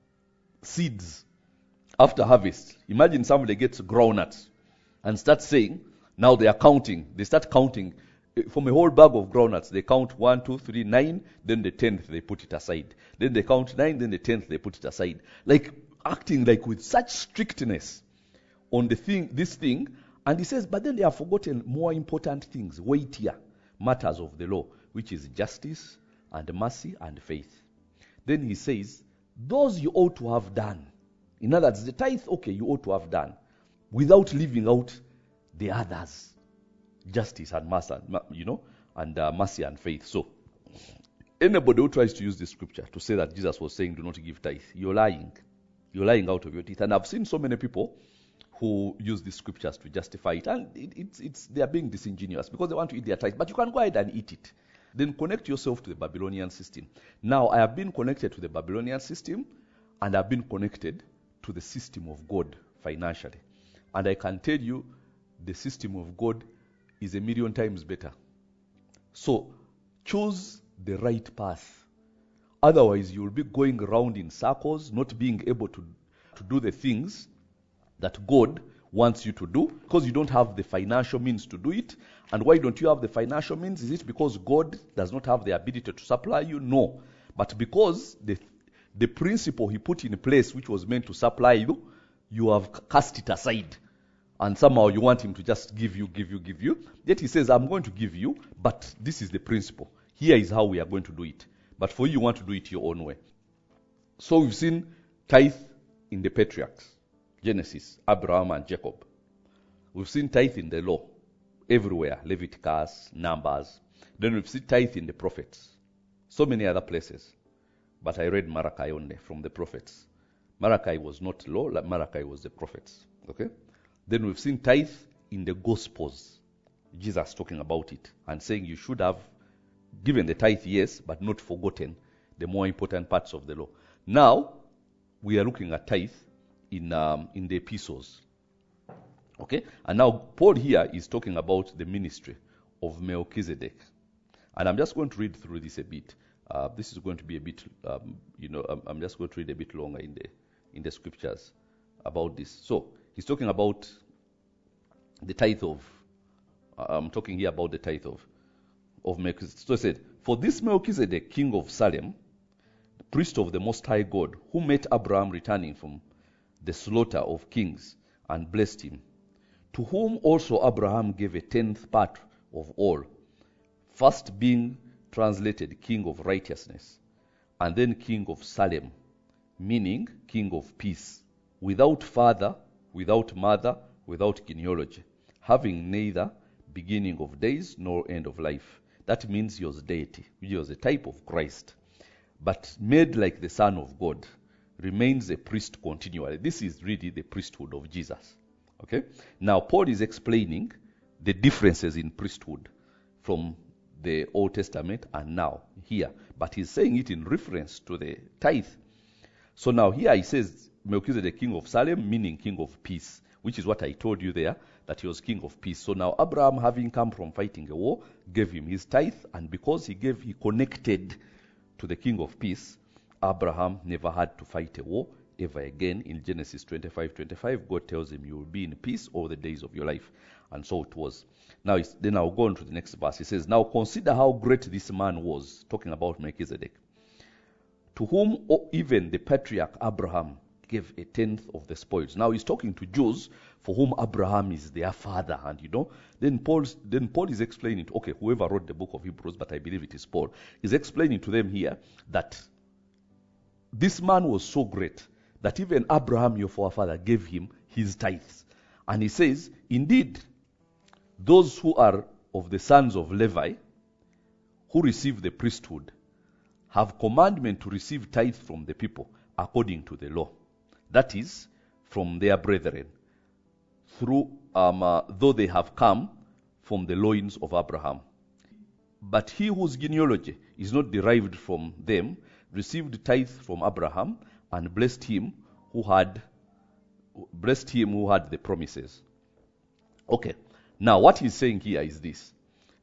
seeds after harvest. Imagine somebody gets groundnuts and starts saying, now they are counting. They start counting. From a whole bag of groundnuts, they count one, two, three, nine. Then the tenth, they put it aside. Then they count nine. Then the tenth, they put it aside. Like acting like with such strictness on the thing, this thing. And he says, but then they have forgotten more important things, weightier matters of the law, which is justice and mercy and faith. Then he says, those you ought to have done. In other words, the tithe, okay, you ought to have done, without leaving out the others, justice and mercy, you know, and uh, mercy and faith. So, anybody who tries to use this scripture to say that Jesus was saying, do not give tithe, you're lying. You're lying out of your teeth. And I've seen so many people who use these scriptures to justify it. And it, it's, it's, they are being disingenuous because they want to eat their tithe. But you can go ahead and eat it. Then connect yourself to the Babylonian system. Now, I have been connected to the Babylonian system, and I've been connected to the system of God financially. And I can tell you, the system of God is a million times better. So, choose the right path. Otherwise, you will be going around in circles, not being able to, to do the things that God wants you to do, because you don't have the financial means to do it. And why don't you have the financial means? Is it because God does not have the ability to supply you? No. But because the, the principle he put in place, which was meant to supply you, you have cast it aside. And somehow you want him to just give you, give you, give you. Yet he says, I'm going to give you, but this is the principle. Here is how we are going to do it. But for you, you want to do it your own way. So we've seen tithe in the patriarchs. Genesis, Abraham and Jacob. We've seen tithe in the law. Everywhere. Leviticus, Numbers. Then we've seen tithe in the prophets. So many other places. But I read Malachi only from the prophets. Malachi was not law, Malachi was the prophets. Okay? Then we've seen tithe in the Gospels. Jesus talking about it and saying you should have given the tithe, yes, but not forgotten the more important parts of the law. Now, we are looking at tithe in um, in the epistles. Okay? And now, Paul here is talking about the ministry of Melchizedek. And I'm just going to read through this a bit. Uh, this is going to be a bit, um, you know, I'm, I'm just going to read a bit longer in the in the scriptures about this. So, he's talking about the tithe of, uh, I'm talking here about the tithe of, of Melchizedek. So he said, for this Melchizedek, king of Salem, the priest of the Most High God, who met Abraham returning from the slaughter of kings and blessed him, to whom also Abraham gave a tenth part of all, first being translated king of righteousness, and then king of Salem, meaning king of peace, without father, without mother, without genealogy, having neither beginning of days nor end of life. That means he was deity. He was a type of Christ, but made like the Son of God, remains a priest continually. This is really the priesthood of Jesus. Okay? Now, Paul is explaining the differences in priesthood from the Old Testament and now here. But he's saying it in reference to the tithe. So now here he says, Melchizedek, king of Salem, meaning king of peace, which is what I told you there, that he was king of peace. So now Abraham, having come from fighting a war, gave him his tithe, and because he gave, he connected to the king of peace, Abraham never had to fight a war ever again. In Genesis twenty-five twenty-five, God tells him, you will be in peace all the days of your life. And so it was. Now, it's, then I'll go on to the next verse. He says, now consider how great this man was, talking about Melchizedek, to whom even the patriarch Abraham gave a tenth of the spoils. Now he's talking to Jews for whom Abraham is their father, and you know, then Paul, then Paul is explaining, to, okay, whoever wrote the book of Hebrews, but I believe it is Paul, is explaining to them here that this man was so great that even Abraham, your forefather, gave him his tithes. And he says, indeed, those who are of the sons of Levi, who receive the priesthood, have commandment to receive tithe from the people according to the law. That is, from their brethren, through um, uh, though they have come from the loins of Abraham. But he whose genealogy is not derived from them received tithe from Abraham and blessed him who had blessed him who had the promises. Okay. Now what he's saying here is this.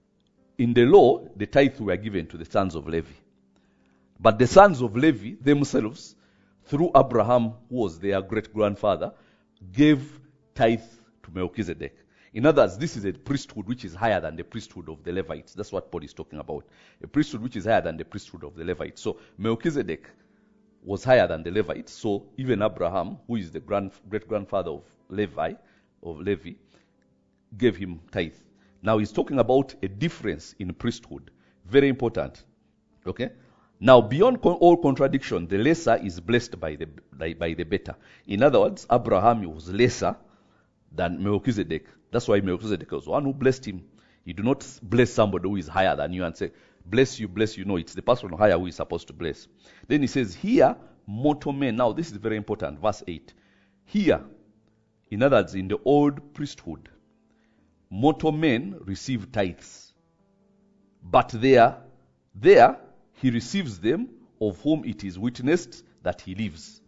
In the law, the tithe were given to the sons of Levi. But the sons of Levi themselves, through Abraham, who was their great-grandfather, gave tithe to Melchizedek. In other words, this is a priesthood which is higher than the priesthood of the Levites. That's what Paul is talking about. A priesthood which is higher than the priesthood of the Levites. So Melchizedek was higher than the Levites. So even Abraham, who is the grand, great-grandfather of Levi, of Levi, gave him tithe. Now he's talking about a difference in priesthood. Very important. Okay? Now, beyond all contradiction, the lesser is blessed by the by, by the better. In other words, Abraham was lesser than Melchizedek. That's why Melchizedek was one who blessed him. You do not bless somebody who is higher than you and say, bless you, bless you. No, it's the person higher who is supposed to bless. Then he says, here, mortal men. Now, this is very important. Verse eight. Here, In other words, in the old priesthood, mortal men receive tithes. But there, there he receives them of whom it is witnessed that he lives.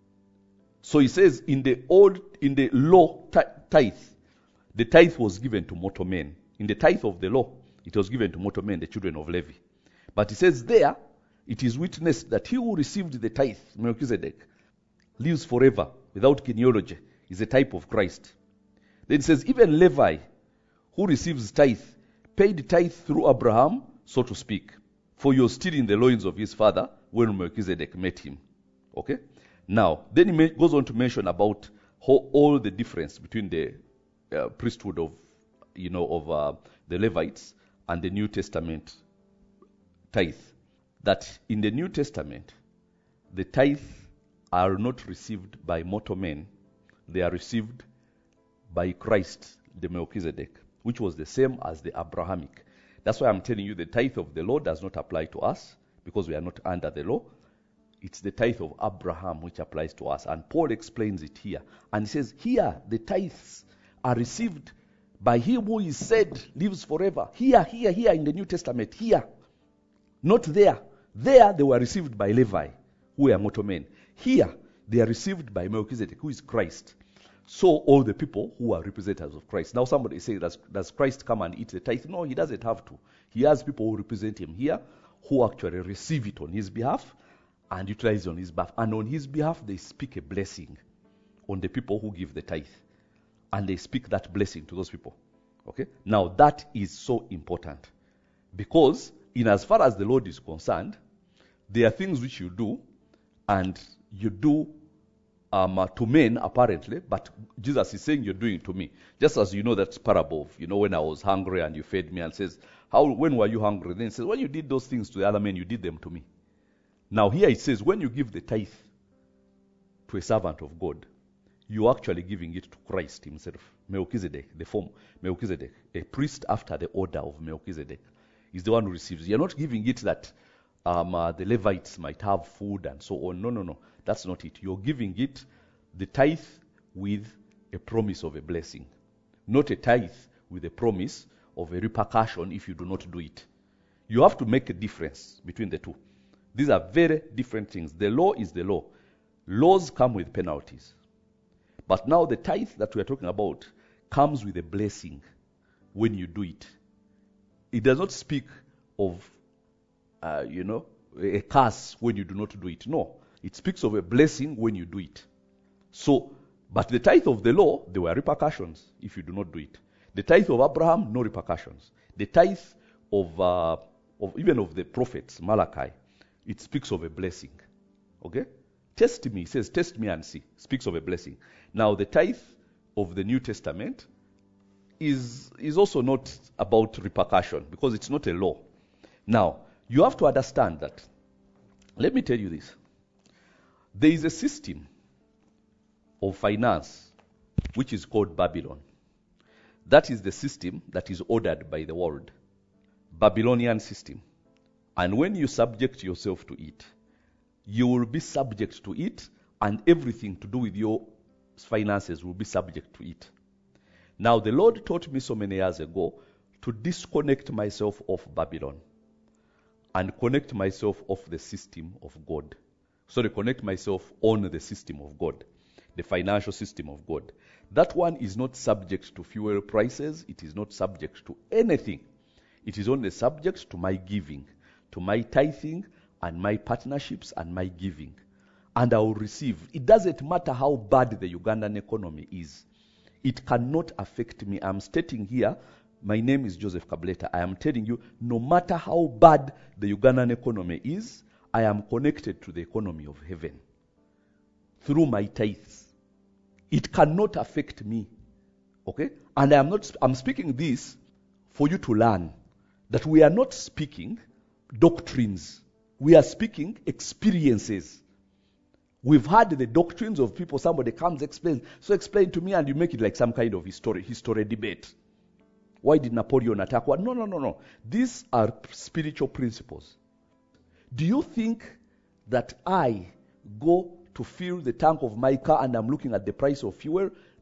So he says in the old, in the law tithe, the tithe was given to mortal men. In the tithe of the law, it was given to mortal men, the children of Levi. But he says there, it is witnessed that he who received the tithe, Melchizedek, lives forever without genealogy, is a type of Christ. Then it says, even Levi, who receives tithe, paid tithe through Abraham, so to speak, for he was still in the loins of his father when Melchizedek met him. Okay? Now, then he goes on to mention about how all the difference between the uh, priesthood of, you know, of uh, the Levites and the New Testament tithe. That in the New Testament, the tithe are not received by mortal men, they are received by Christ, the Melchizedek, which was the same as the Abrahamic. That's why I'm telling you the tithe of the law does not apply to us, because we are not under the law. It's the tithe of Abraham which applies to us. And Paul explains it here. And he says, here the tithes are received by him who is said lives forever. Here, here, here in the New Testament, here. Not there. There they were received by Levi, who were mortal men. Here they are received by Melchizedek, who is Christ. So all the people who are representatives of Christ. Now somebody is saying, does, does Christ come and eat the tithe? No, he doesn't have to. He has people who represent him here, who actually receive it on his behalf and utilize it on his behalf. And on his behalf, they speak a blessing on the people who give the tithe. And they speak that blessing to those people. Okay? Now that is so important. Because in as far as the Lord is concerned, there are things which you do, and you do um, uh, to men apparently, but Jesus is saying you're doing it to me. Just as you know that parable of, you know, when I was hungry and you fed me, and says, how, when were you hungry? Then he says, when you did those things to the other men, you did them to me. Now here it says, when you give the tithe to a servant of God, you're actually giving it to Christ himself. Melchizedek, the form, Melchizedek, a priest after the order of Melchizedek, is the one who receives. You're not giving it that um, uh, the Levites might have food and so on. No, no, no. That's not it. You're giving it the tithe with a promise of a blessing. Not a tithe with a promise of a repercussion if you do not do it. You have to make a difference between the two. These are very different things. The law is the law. Laws come with penalties. But now the tithe that we are talking about comes with a blessing when you do it. It does not speak of, uh, you know, a curse when you do not do it. No. It speaks of a blessing when you do it. So, but the tithe of the law, there were repercussions if you do not do it. The tithe of Abraham, no repercussions. The tithe of, uh, of even of the prophets, Malachi, it speaks of a blessing. Okay? Test me, it says, test me and see. Speaks of a blessing. Now, the tithe of the New Testament is, is also not about repercussion, because it's not a law. Now, you have to understand that. Let me tell you this. There is a system of finance which is called Babylon. That is the system that is ordered by the world. Babylonian system. And when you subject yourself to it, you will be subject to it, and everything to do with your finances will be subject to it. Now, the Lord taught me so many years ago to disconnect myself of Babylon and connect myself off the system of God. So to connect myself on the system of God, the financial system of God. That one is not subject to fuel prices. It is not subject to anything. It is only subject to my giving, to my tithing and my partnerships and my giving. And I will receive. It doesn't matter how bad the Ugandan economy is. It cannot affect me. I'm stating here, my name is Joseph Kableta. I am telling you, no matter how bad the Ugandan economy is, I am connected to the economy of heaven through my tithes. It cannot affect me. Okay? And I am not, I'm speaking this for you to learn that we are not speaking doctrines. We are speaking experiences. We've heard the doctrines of people. Somebody comes, explains. So explain to me, and you make it like some kind of history, history debate. Why did Napoleon attack one? No, no, no, no. These are spiritual principles. Do you think that I go to fill the tank of my car and I'm looking at the price of fuel?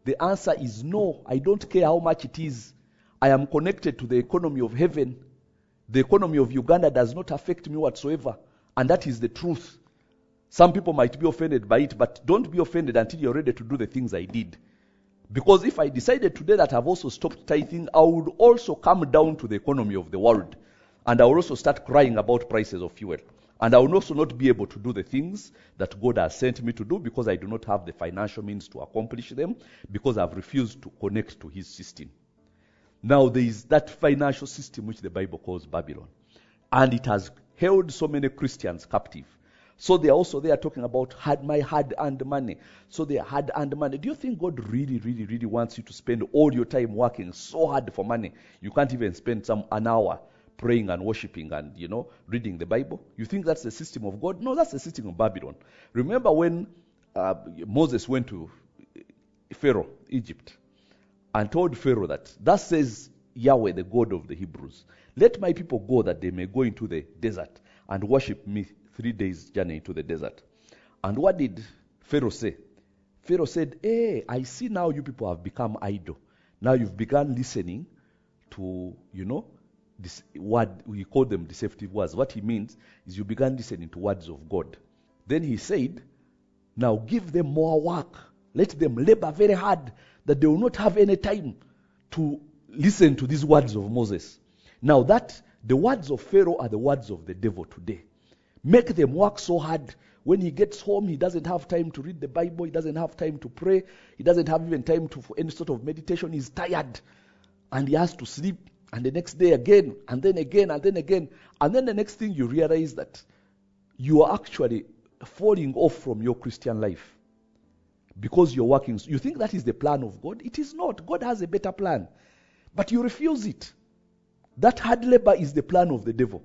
The answer is no. I don't care how much it is. I am connected to the economy of heaven. The economy of Uganda does not affect me whatsoever. And that is the truth. Some people might be offended by it, but don't be offended until you're ready to do the things I did. Because if I decided today that I've also stopped tithing, I would also come down to the economy of the world. And I will also start crying about prices of fuel. And I will also not be able to do the things that God has sent me to do because I do not have the financial means to accomplish them, because I've refused to connect to his system. Now there is that financial system which the Bible calls Babylon. And it has held so many Christians captive. So they are also there talking about hard, my hard-earned money. So they are hard-earned money. Do you think God really, really, really wants you to spend all your time working so hard for money? You can't even spend some an hour praying and worshiping and, you know, reading the Bible? You think that's the system of God? No, that's the system of Babylon. Remember when uh, Moses went to Pharaoh, Egypt, and told Pharaoh that, thus says Yahweh, the God of the Hebrews, let my people go that they may go into the desert and worship me three days' journey into the desert. And what did Pharaoh say? Pharaoh said, hey, I see now you people have become idle. Now you've begun listening to, you know, this word, we call them deceptive words. What he means is you began listening to words of God. Then he said, now give them more work. Let them labor very hard, that they will not have any time to listen to these words of Moses. Now that, the words of Pharaoh are the words of the devil today. Make them work so hard. When he gets home, he doesn't have time to read the Bible. He doesn't have time to pray. He doesn't have even time to, for any sort of meditation. He's tired. And he has to sleep. And the next day again, and then again, and then again. And then the next thing you realize that you are actually falling off from your Christian life. Because you're working. You think that is the plan of God? It is not. God has a better plan. But you refuse it. That hard labor is the plan of the devil.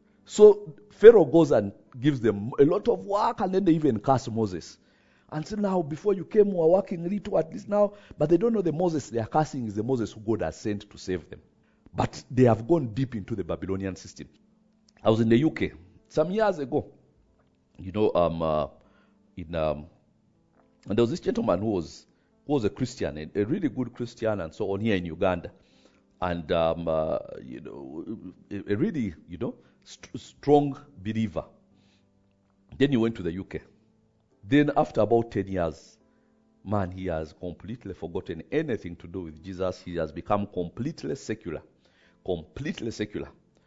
So Pharaoh goes and gives them a lot of work, and then they even curse Moses. And say, now, before you came, we were working little, at least now. But they don't know the Moses they are cursing is the Moses who God has sent to save them. But they have gone deep into the Babylonian system. I was in the U K some years ago. You know, um, uh, in um, and there was this gentleman who was who was a Christian, a, a really good Christian, and so on here in Uganda, and um, uh, you know, a, a really you know st- strong believer. Then he went to the U K. Then after about ten years, man, he has completely forgotten anything to do with Jesus. He has become completely secular. Completely secular.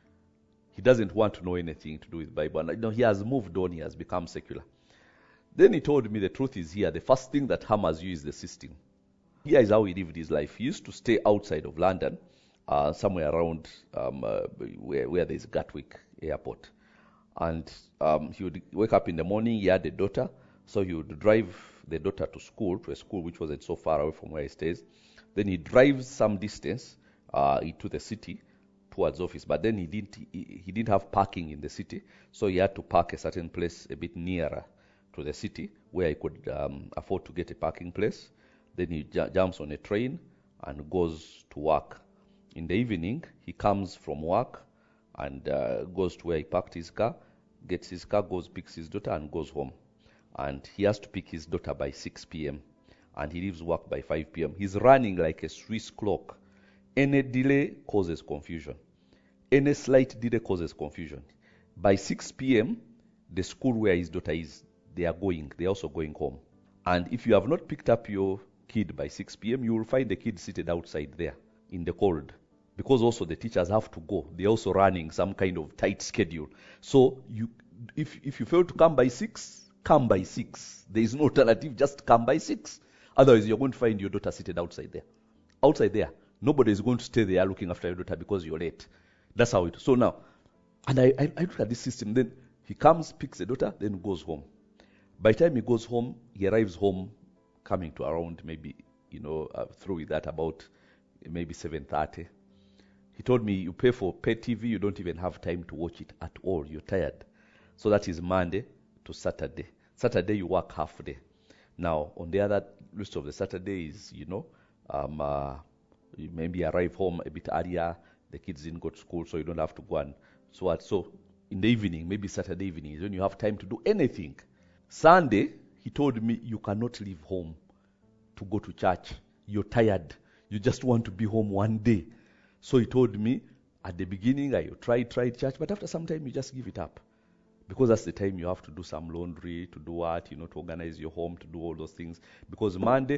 He doesn't want to know anything to do with the Bible. And, you know, he has moved on. He has become secular. Then he told me the truth is here. The first thing that hammers you is the system. Here is how he lived his life. He used to stay outside of London, uh, somewhere around um, uh, where, where there is Gatwick Airport. And um, he would wake up in the morning. He had a daughter. So he would drive the daughter to school, to a school which wasn't so far away from where he stays. Then he drives some distance uh, into the city towards office. But then he didn't he, he didn't have parking in the city, so he had to park a certain place a bit nearer to the city where he could um, afford to get a parking place. Then he j- jumps on a train and goes to work. In the evening, he comes from work and uh, goes to where he parked his car, gets his car, goes, picks his daughter, and goes home. And he has to pick his daughter by six p.m. and he leaves work by five p.m. He's running like a Swiss clock. Any delay causes confusion. Any slight delay causes confusion. By six p.m., the school where his daughter is, they are going. They are also going home. And if you have not picked up your kid by six p.m., you will find the kid seated outside there in the cold. Because also the teachers have to go. They're also running some kind of tight schedule. So you, if if you fail to come by six, come by six. There is no alternative, just come by six. Otherwise, you're going to find your daughter seated outside there. Outside there. Nobody is going to stay there looking after your daughter because you're late. That's how it is. So now, and I, I, I look at this system. Then he comes, picks the daughter, then goes home. By the time he goes home, he arrives home coming to around maybe, you know, uh, through with that about maybe seven thirty. He told me, you pay for pay T V, you don't even have time to watch it at all. You're tired. So that is Monday to Saturday. Saturday you work half day. Now, on the other rest of the Saturday is, you know, um, uh, you maybe arrive home a bit earlier. The kids didn't go to school, so you don't have to go and so what. So in the evening, maybe Saturday evening, is when you have time to do anything. Sunday, he told me, you cannot leave home to go to church. You're tired. You just want to be home one day. So he told me, at the beginning, I tried, tried church, but after some time, you just give it up. Because that's the time you have to do some laundry, to do what, you know, to organize your home, to do all those things. Because Monday,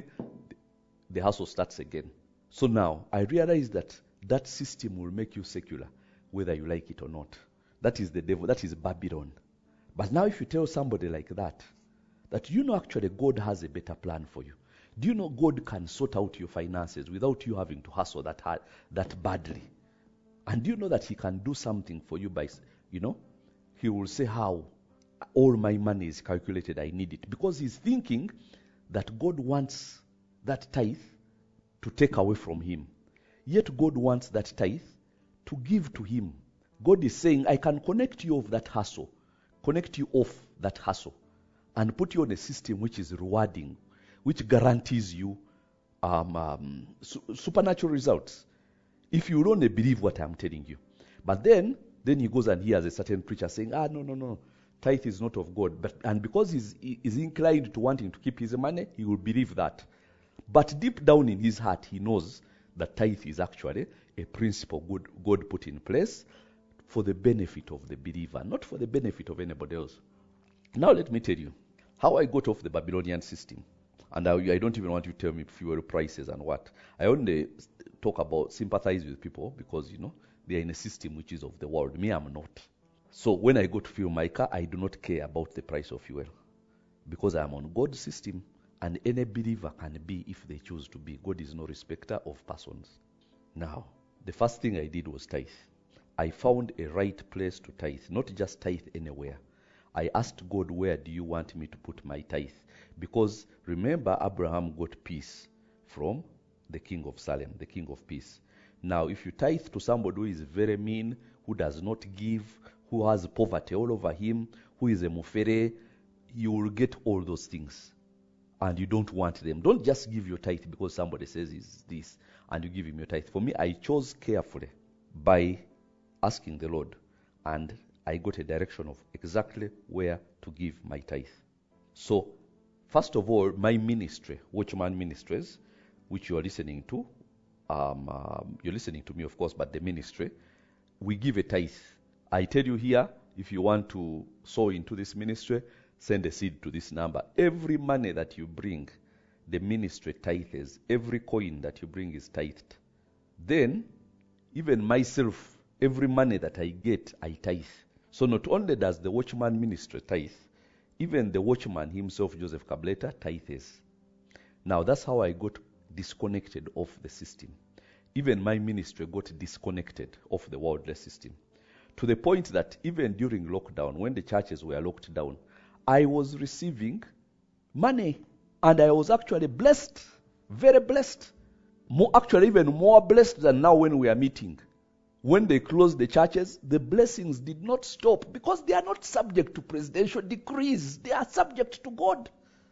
the hustle starts again. So now, I realize that that system will make you secular, whether you like it or not. That is the devil, that is Babylon. But now if you tell somebody like that, that you know actually God has a better plan for you. Do you know God can sort out your finances without you having to hustle that hard, that badly? And do you know that he can do something for you by, you know, he will say how all my money is calculated, I need it. Because he's thinking that God wants that tithe to take away from him. Yet God wants that tithe to give to him. God is saying, I can connect you off that hustle, connect you off that hustle, and put you on a system which is rewarding, which guarantees you um, um, su- supernatural results. If you only believe what I'm telling you. But then, then he goes and hears a certain preacher saying, ah, no, no, no, tithe is not of God. But and because he's, he's inclined to wanting to keep his money, he will believe that. But deep down in his heart, he knows that tithe is actually a principle God, God put in place for the benefit of the believer, not for the benefit of anybody else. Now let me tell you how I got off the Babylonian system. And I, I don't even want you to tell me fuel prices and what. I only talk about sympathize with people because, you know, they are in a system which is of the world. Me, I'm not. So when I go to fuel my car, I do not care about the price of fuel because I am on God's system, and any believer can be if they choose to be. God is no respecter of persons. Now, the first thing I did was tithe. I found a right place to tithe, not just tithe anywhere. I asked God, where do you want me to put my tithe? Because remember, Abraham got peace from the king of Salem, the king of peace. Now, if you tithe to somebody who is very mean, who does not give, who has poverty all over him, who is a mufere, you will get all those things. And you don't want them. Don't just give your tithe because somebody says it's this, and you give him your tithe. For me, I chose carefully by asking the Lord, and I got a direction of exactly where to give my tithe. So, first of all, my ministry, Watchman Ministries, which you are listening to, um, um, you're listening to me, of course, but the ministry, we give a tithe. I tell you here, if you want to sow into this ministry, send a seed to this number. Every money that you bring, the ministry tithes. Every coin that you bring is tithed. Then, even myself, every money that I get, I tithe. So not only does the Watchman ministry tithe, even the watchman himself, Joseph Kableta, tithes. Now that's how I got disconnected off the system. Even my ministry got disconnected off the worldly system. To the point that even during lockdown, when the churches were locked down, I was receiving money. And I was actually blessed, very blessed. More, actually even more blessed than now when we are meeting. When they closed the churches, the blessings did not stop because they are not subject to presidential decrees. They are subject to God.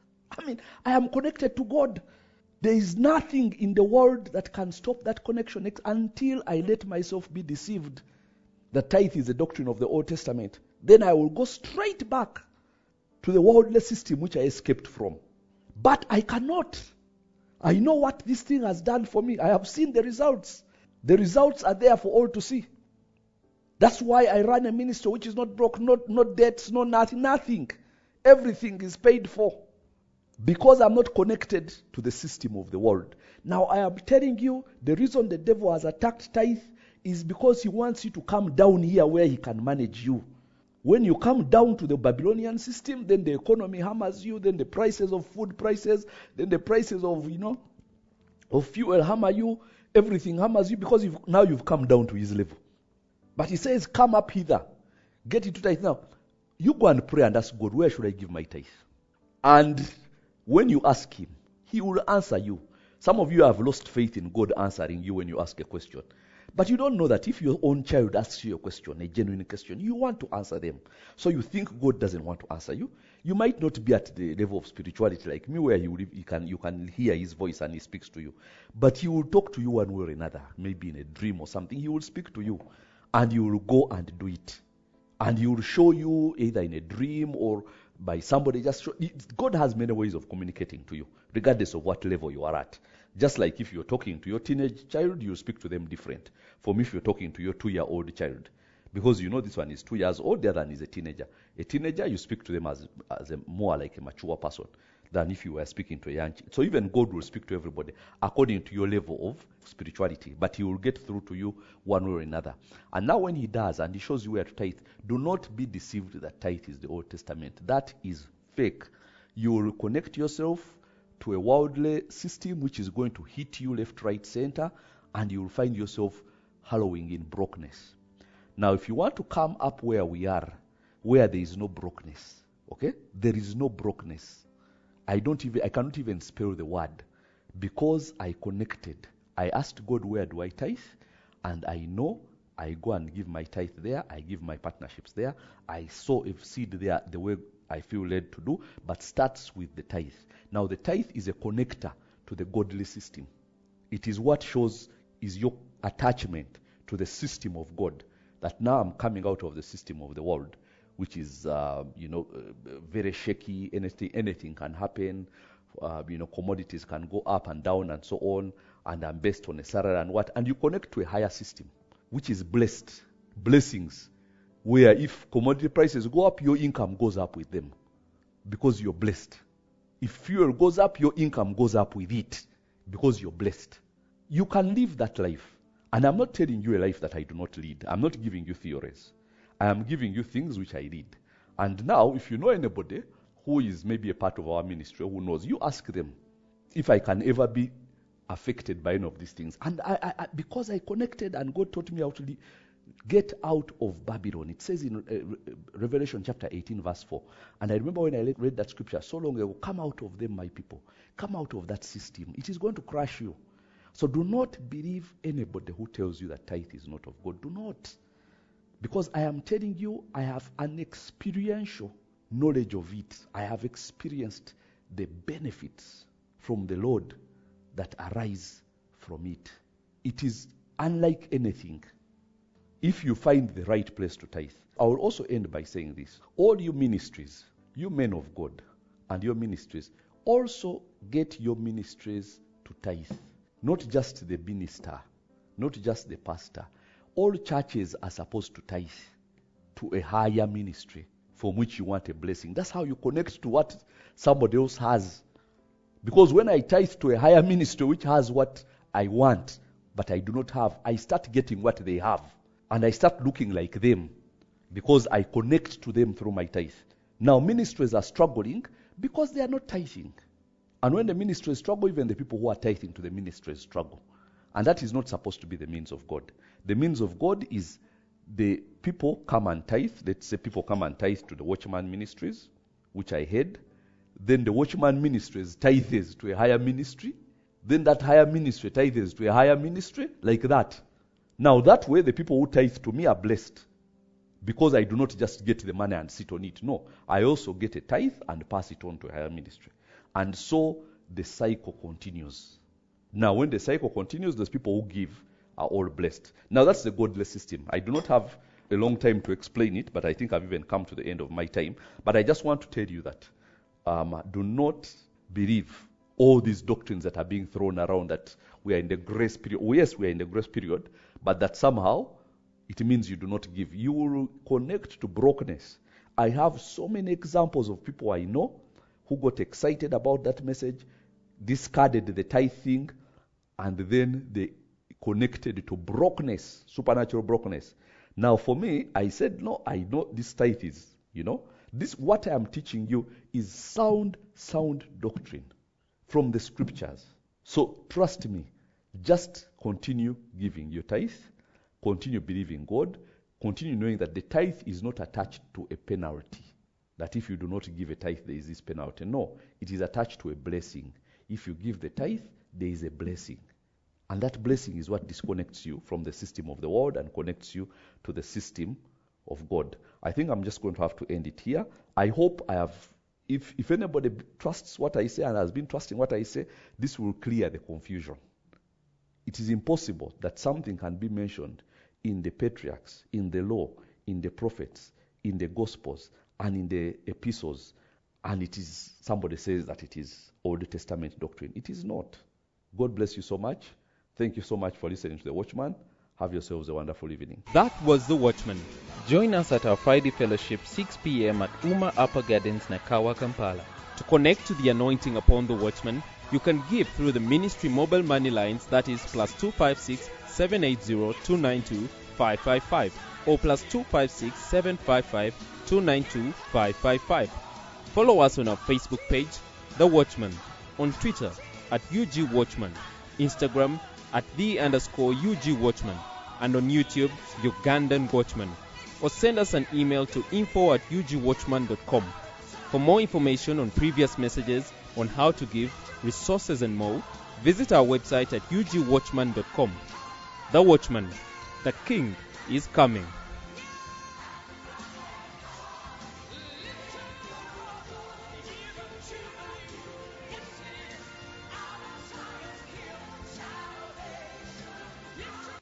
I mean, I am connected to God. There is nothing in the world that can stop that connection until I let myself be deceived. The tithe is the doctrine of the Old Testament. Then I will go straight back to the worldly system which I escaped from. But I cannot. I know what this thing has done for me. I have seen the results. The results are there for all to see. That's why I run a ministry which is not broke, not, not debts, no nothing, nothing. Everything is paid for. Because I'm not connected to the system of the world. Now I am telling you, the reason the devil has attacked tithe is because he wants you to come down here where he can manage you. When you come down to the Babylonian system, then the economy hammers you, then the prices of food prices, then the prices of, you know, of fuel hammer you, everything hammers you because you've, now you've come down to his level. But he says, come up hither, get into tithe. Now, you go and pray and ask God, where should I give my tithe? And when you ask him, he will answer you. Some of you have lost faith in God answering you when you ask a question. But you don't know that if your own child asks you a question, a genuine question, you want to answer them. So you think God doesn't want to answer you. You might not be at the level of spirituality like me where he will, he can, you can hear his voice and he speaks to you. But he will talk to you one way or another, maybe in a dream or something. He will speak to you and you will go and do it. And he will show you either in a dream or by somebody just show. God has many ways of communicating to you, regardless of what level you are at. Just like if you're talking to your teenage child, you speak to them different from if you're talking to your two-year-old child. Because you know this one is two years old, the other one is a teenager. A teenager, you speak to them as, as a more like a mature person than if you were speaking to a young child. So even God will speak to everybody according to your level of spirituality, but he will get through to you one way or another. And now when he does, and he shows you where to tithe, do not be deceived that tithe is the Old Testament. That is fake. You will connect yourself to a worldly system which is going to hit you left, right, center, and you will find yourself hallowing in brokenness. Now, if you want to come up where we are, where there is no brokenness, okay? There is no brokenness. I don't even, I cannot even spell the word because I connected. I asked God, where do I tithe? And I know I go and give my tithe there. I give my partnerships there. I sow a seed there the way I feel led to do, but starts with the tithe. Now, the tithe is a connector to the godly system. It is what shows is your attachment to the system of God. That now I'm coming out of the system of the world, which is, uh, you know, uh, very shaky. Anything, anything can happen. Uh, you know, commodities can go up and down and so on. And I'm based on a salary and what. And you connect to a higher system, which is blessed. Blessings. Where if commodity prices go up, your income goes up with them. Because you're blessed. If fuel goes up, your income goes up with it. Because you're blessed. You can live that life. And I'm not telling you a life that I do not lead. I'm not giving you theories. I am giving you things which I lead. And now, if you know anybody who is maybe a part of our ministry, who knows, you ask them if I can ever be affected by any of these things. And I, I, I because I connected and God taught me how to get out of Babylon. It says in uh, Revelation chapter eighteen, verse four. And I remember when I read that scripture so long ago, come out of them, my people. Come out of that system. It is going to crush you. So do not believe anybody who tells you that tithe is not of God. Do not. Because I am telling you, I have an experiential knowledge of it. I have experienced the benefits from the Lord that arise from it. It is unlike anything. If you find the right place to tithe. I will also end by saying this. All you ministries, you men of God, and your ministries, also get your ministries to tithe. Not just the minister, not just the pastor. All churches are supposed to tithe to a higher ministry from which you want a blessing. That's how you connect to what somebody else has. Because when I tithe to a higher ministry which has what I want, but I do not have, I start getting what they have. And I start looking like them because I connect to them through my tithe. Now ministries are struggling because they are not tithing. And when the ministries struggle, even the people who are tithing to the ministries struggle. And that is not supposed to be the means of God. The means of God is the people come and tithe. Let's say people come and tithe to the Watchman Ministries, which I head. Then the Watchman Ministries tithes to a higher ministry. Then that higher ministry tithes to a higher ministry, like that. Now that way, the people who tithe to me are blessed. Because I do not just get the money and sit on it. No, I also get a tithe and pass it on to a higher ministry. And so the cycle continues. Now, when the cycle continues, those people who give are all blessed. Now, that's the godless system. I do not have a long time to explain it, but I think I've even come to the end of my time. But I just want to tell you that um, do not believe all these doctrines that are being thrown around that we are in the grace period. Oh, yes, we are in the grace period, but that somehow it means you do not give. You will connect to brokenness. I have so many examples of people I know who got excited about that message, discarded the tithe thing, and then they connected to brokenness, supernatural brokenness. Now for me, I said, no, I know this tithe is, you know, this what I am teaching you is sound, sound doctrine from the scriptures. So trust me, just continue giving your tithe, continue believing God, continue knowing that the tithe is not attached to a penalty. That if you do not give a tithe, there is this penalty. No, it is attached to a blessing. If you give the tithe, there is a blessing. And that blessing is what disconnects you from the system of the world and connects you to the system of God. I think I'm just going to have to end it here. I hope I have, if, if anybody trusts what I say and has been trusting what I say, this will clear the confusion. It is impossible that something can be mentioned in the patriarchs, in the law, in the prophets, in the gospels, and in the epistles, and it is, somebody says that it is Old Testament doctrine. It is not. God bless you so much. Thank you so much for listening to The Watchman. Have yourselves a wonderful evening. That was The Watchman. Join us at our Friday fellowship, six p.m. at Uma Upper Gardens, Nakawa, Kampala. To connect to the anointing upon The Watchman, you can give through the ministry mobile money lines, that is plus two five six, seven eight zero, two nine two, five five five or plus two five six, seven five five, two nine two, five five five. Follow us on our Facebook page, The Watchman, on Twitter at U G Watchman, Instagram at the underscore U G Watchman, and on YouTube, Ugandan Watchman. Or send us an email to info at u g watchman dot com. For more information on previous messages, on how to give, resources and more, visit our website at u g watchman dot com. The Watchman, the King is coming.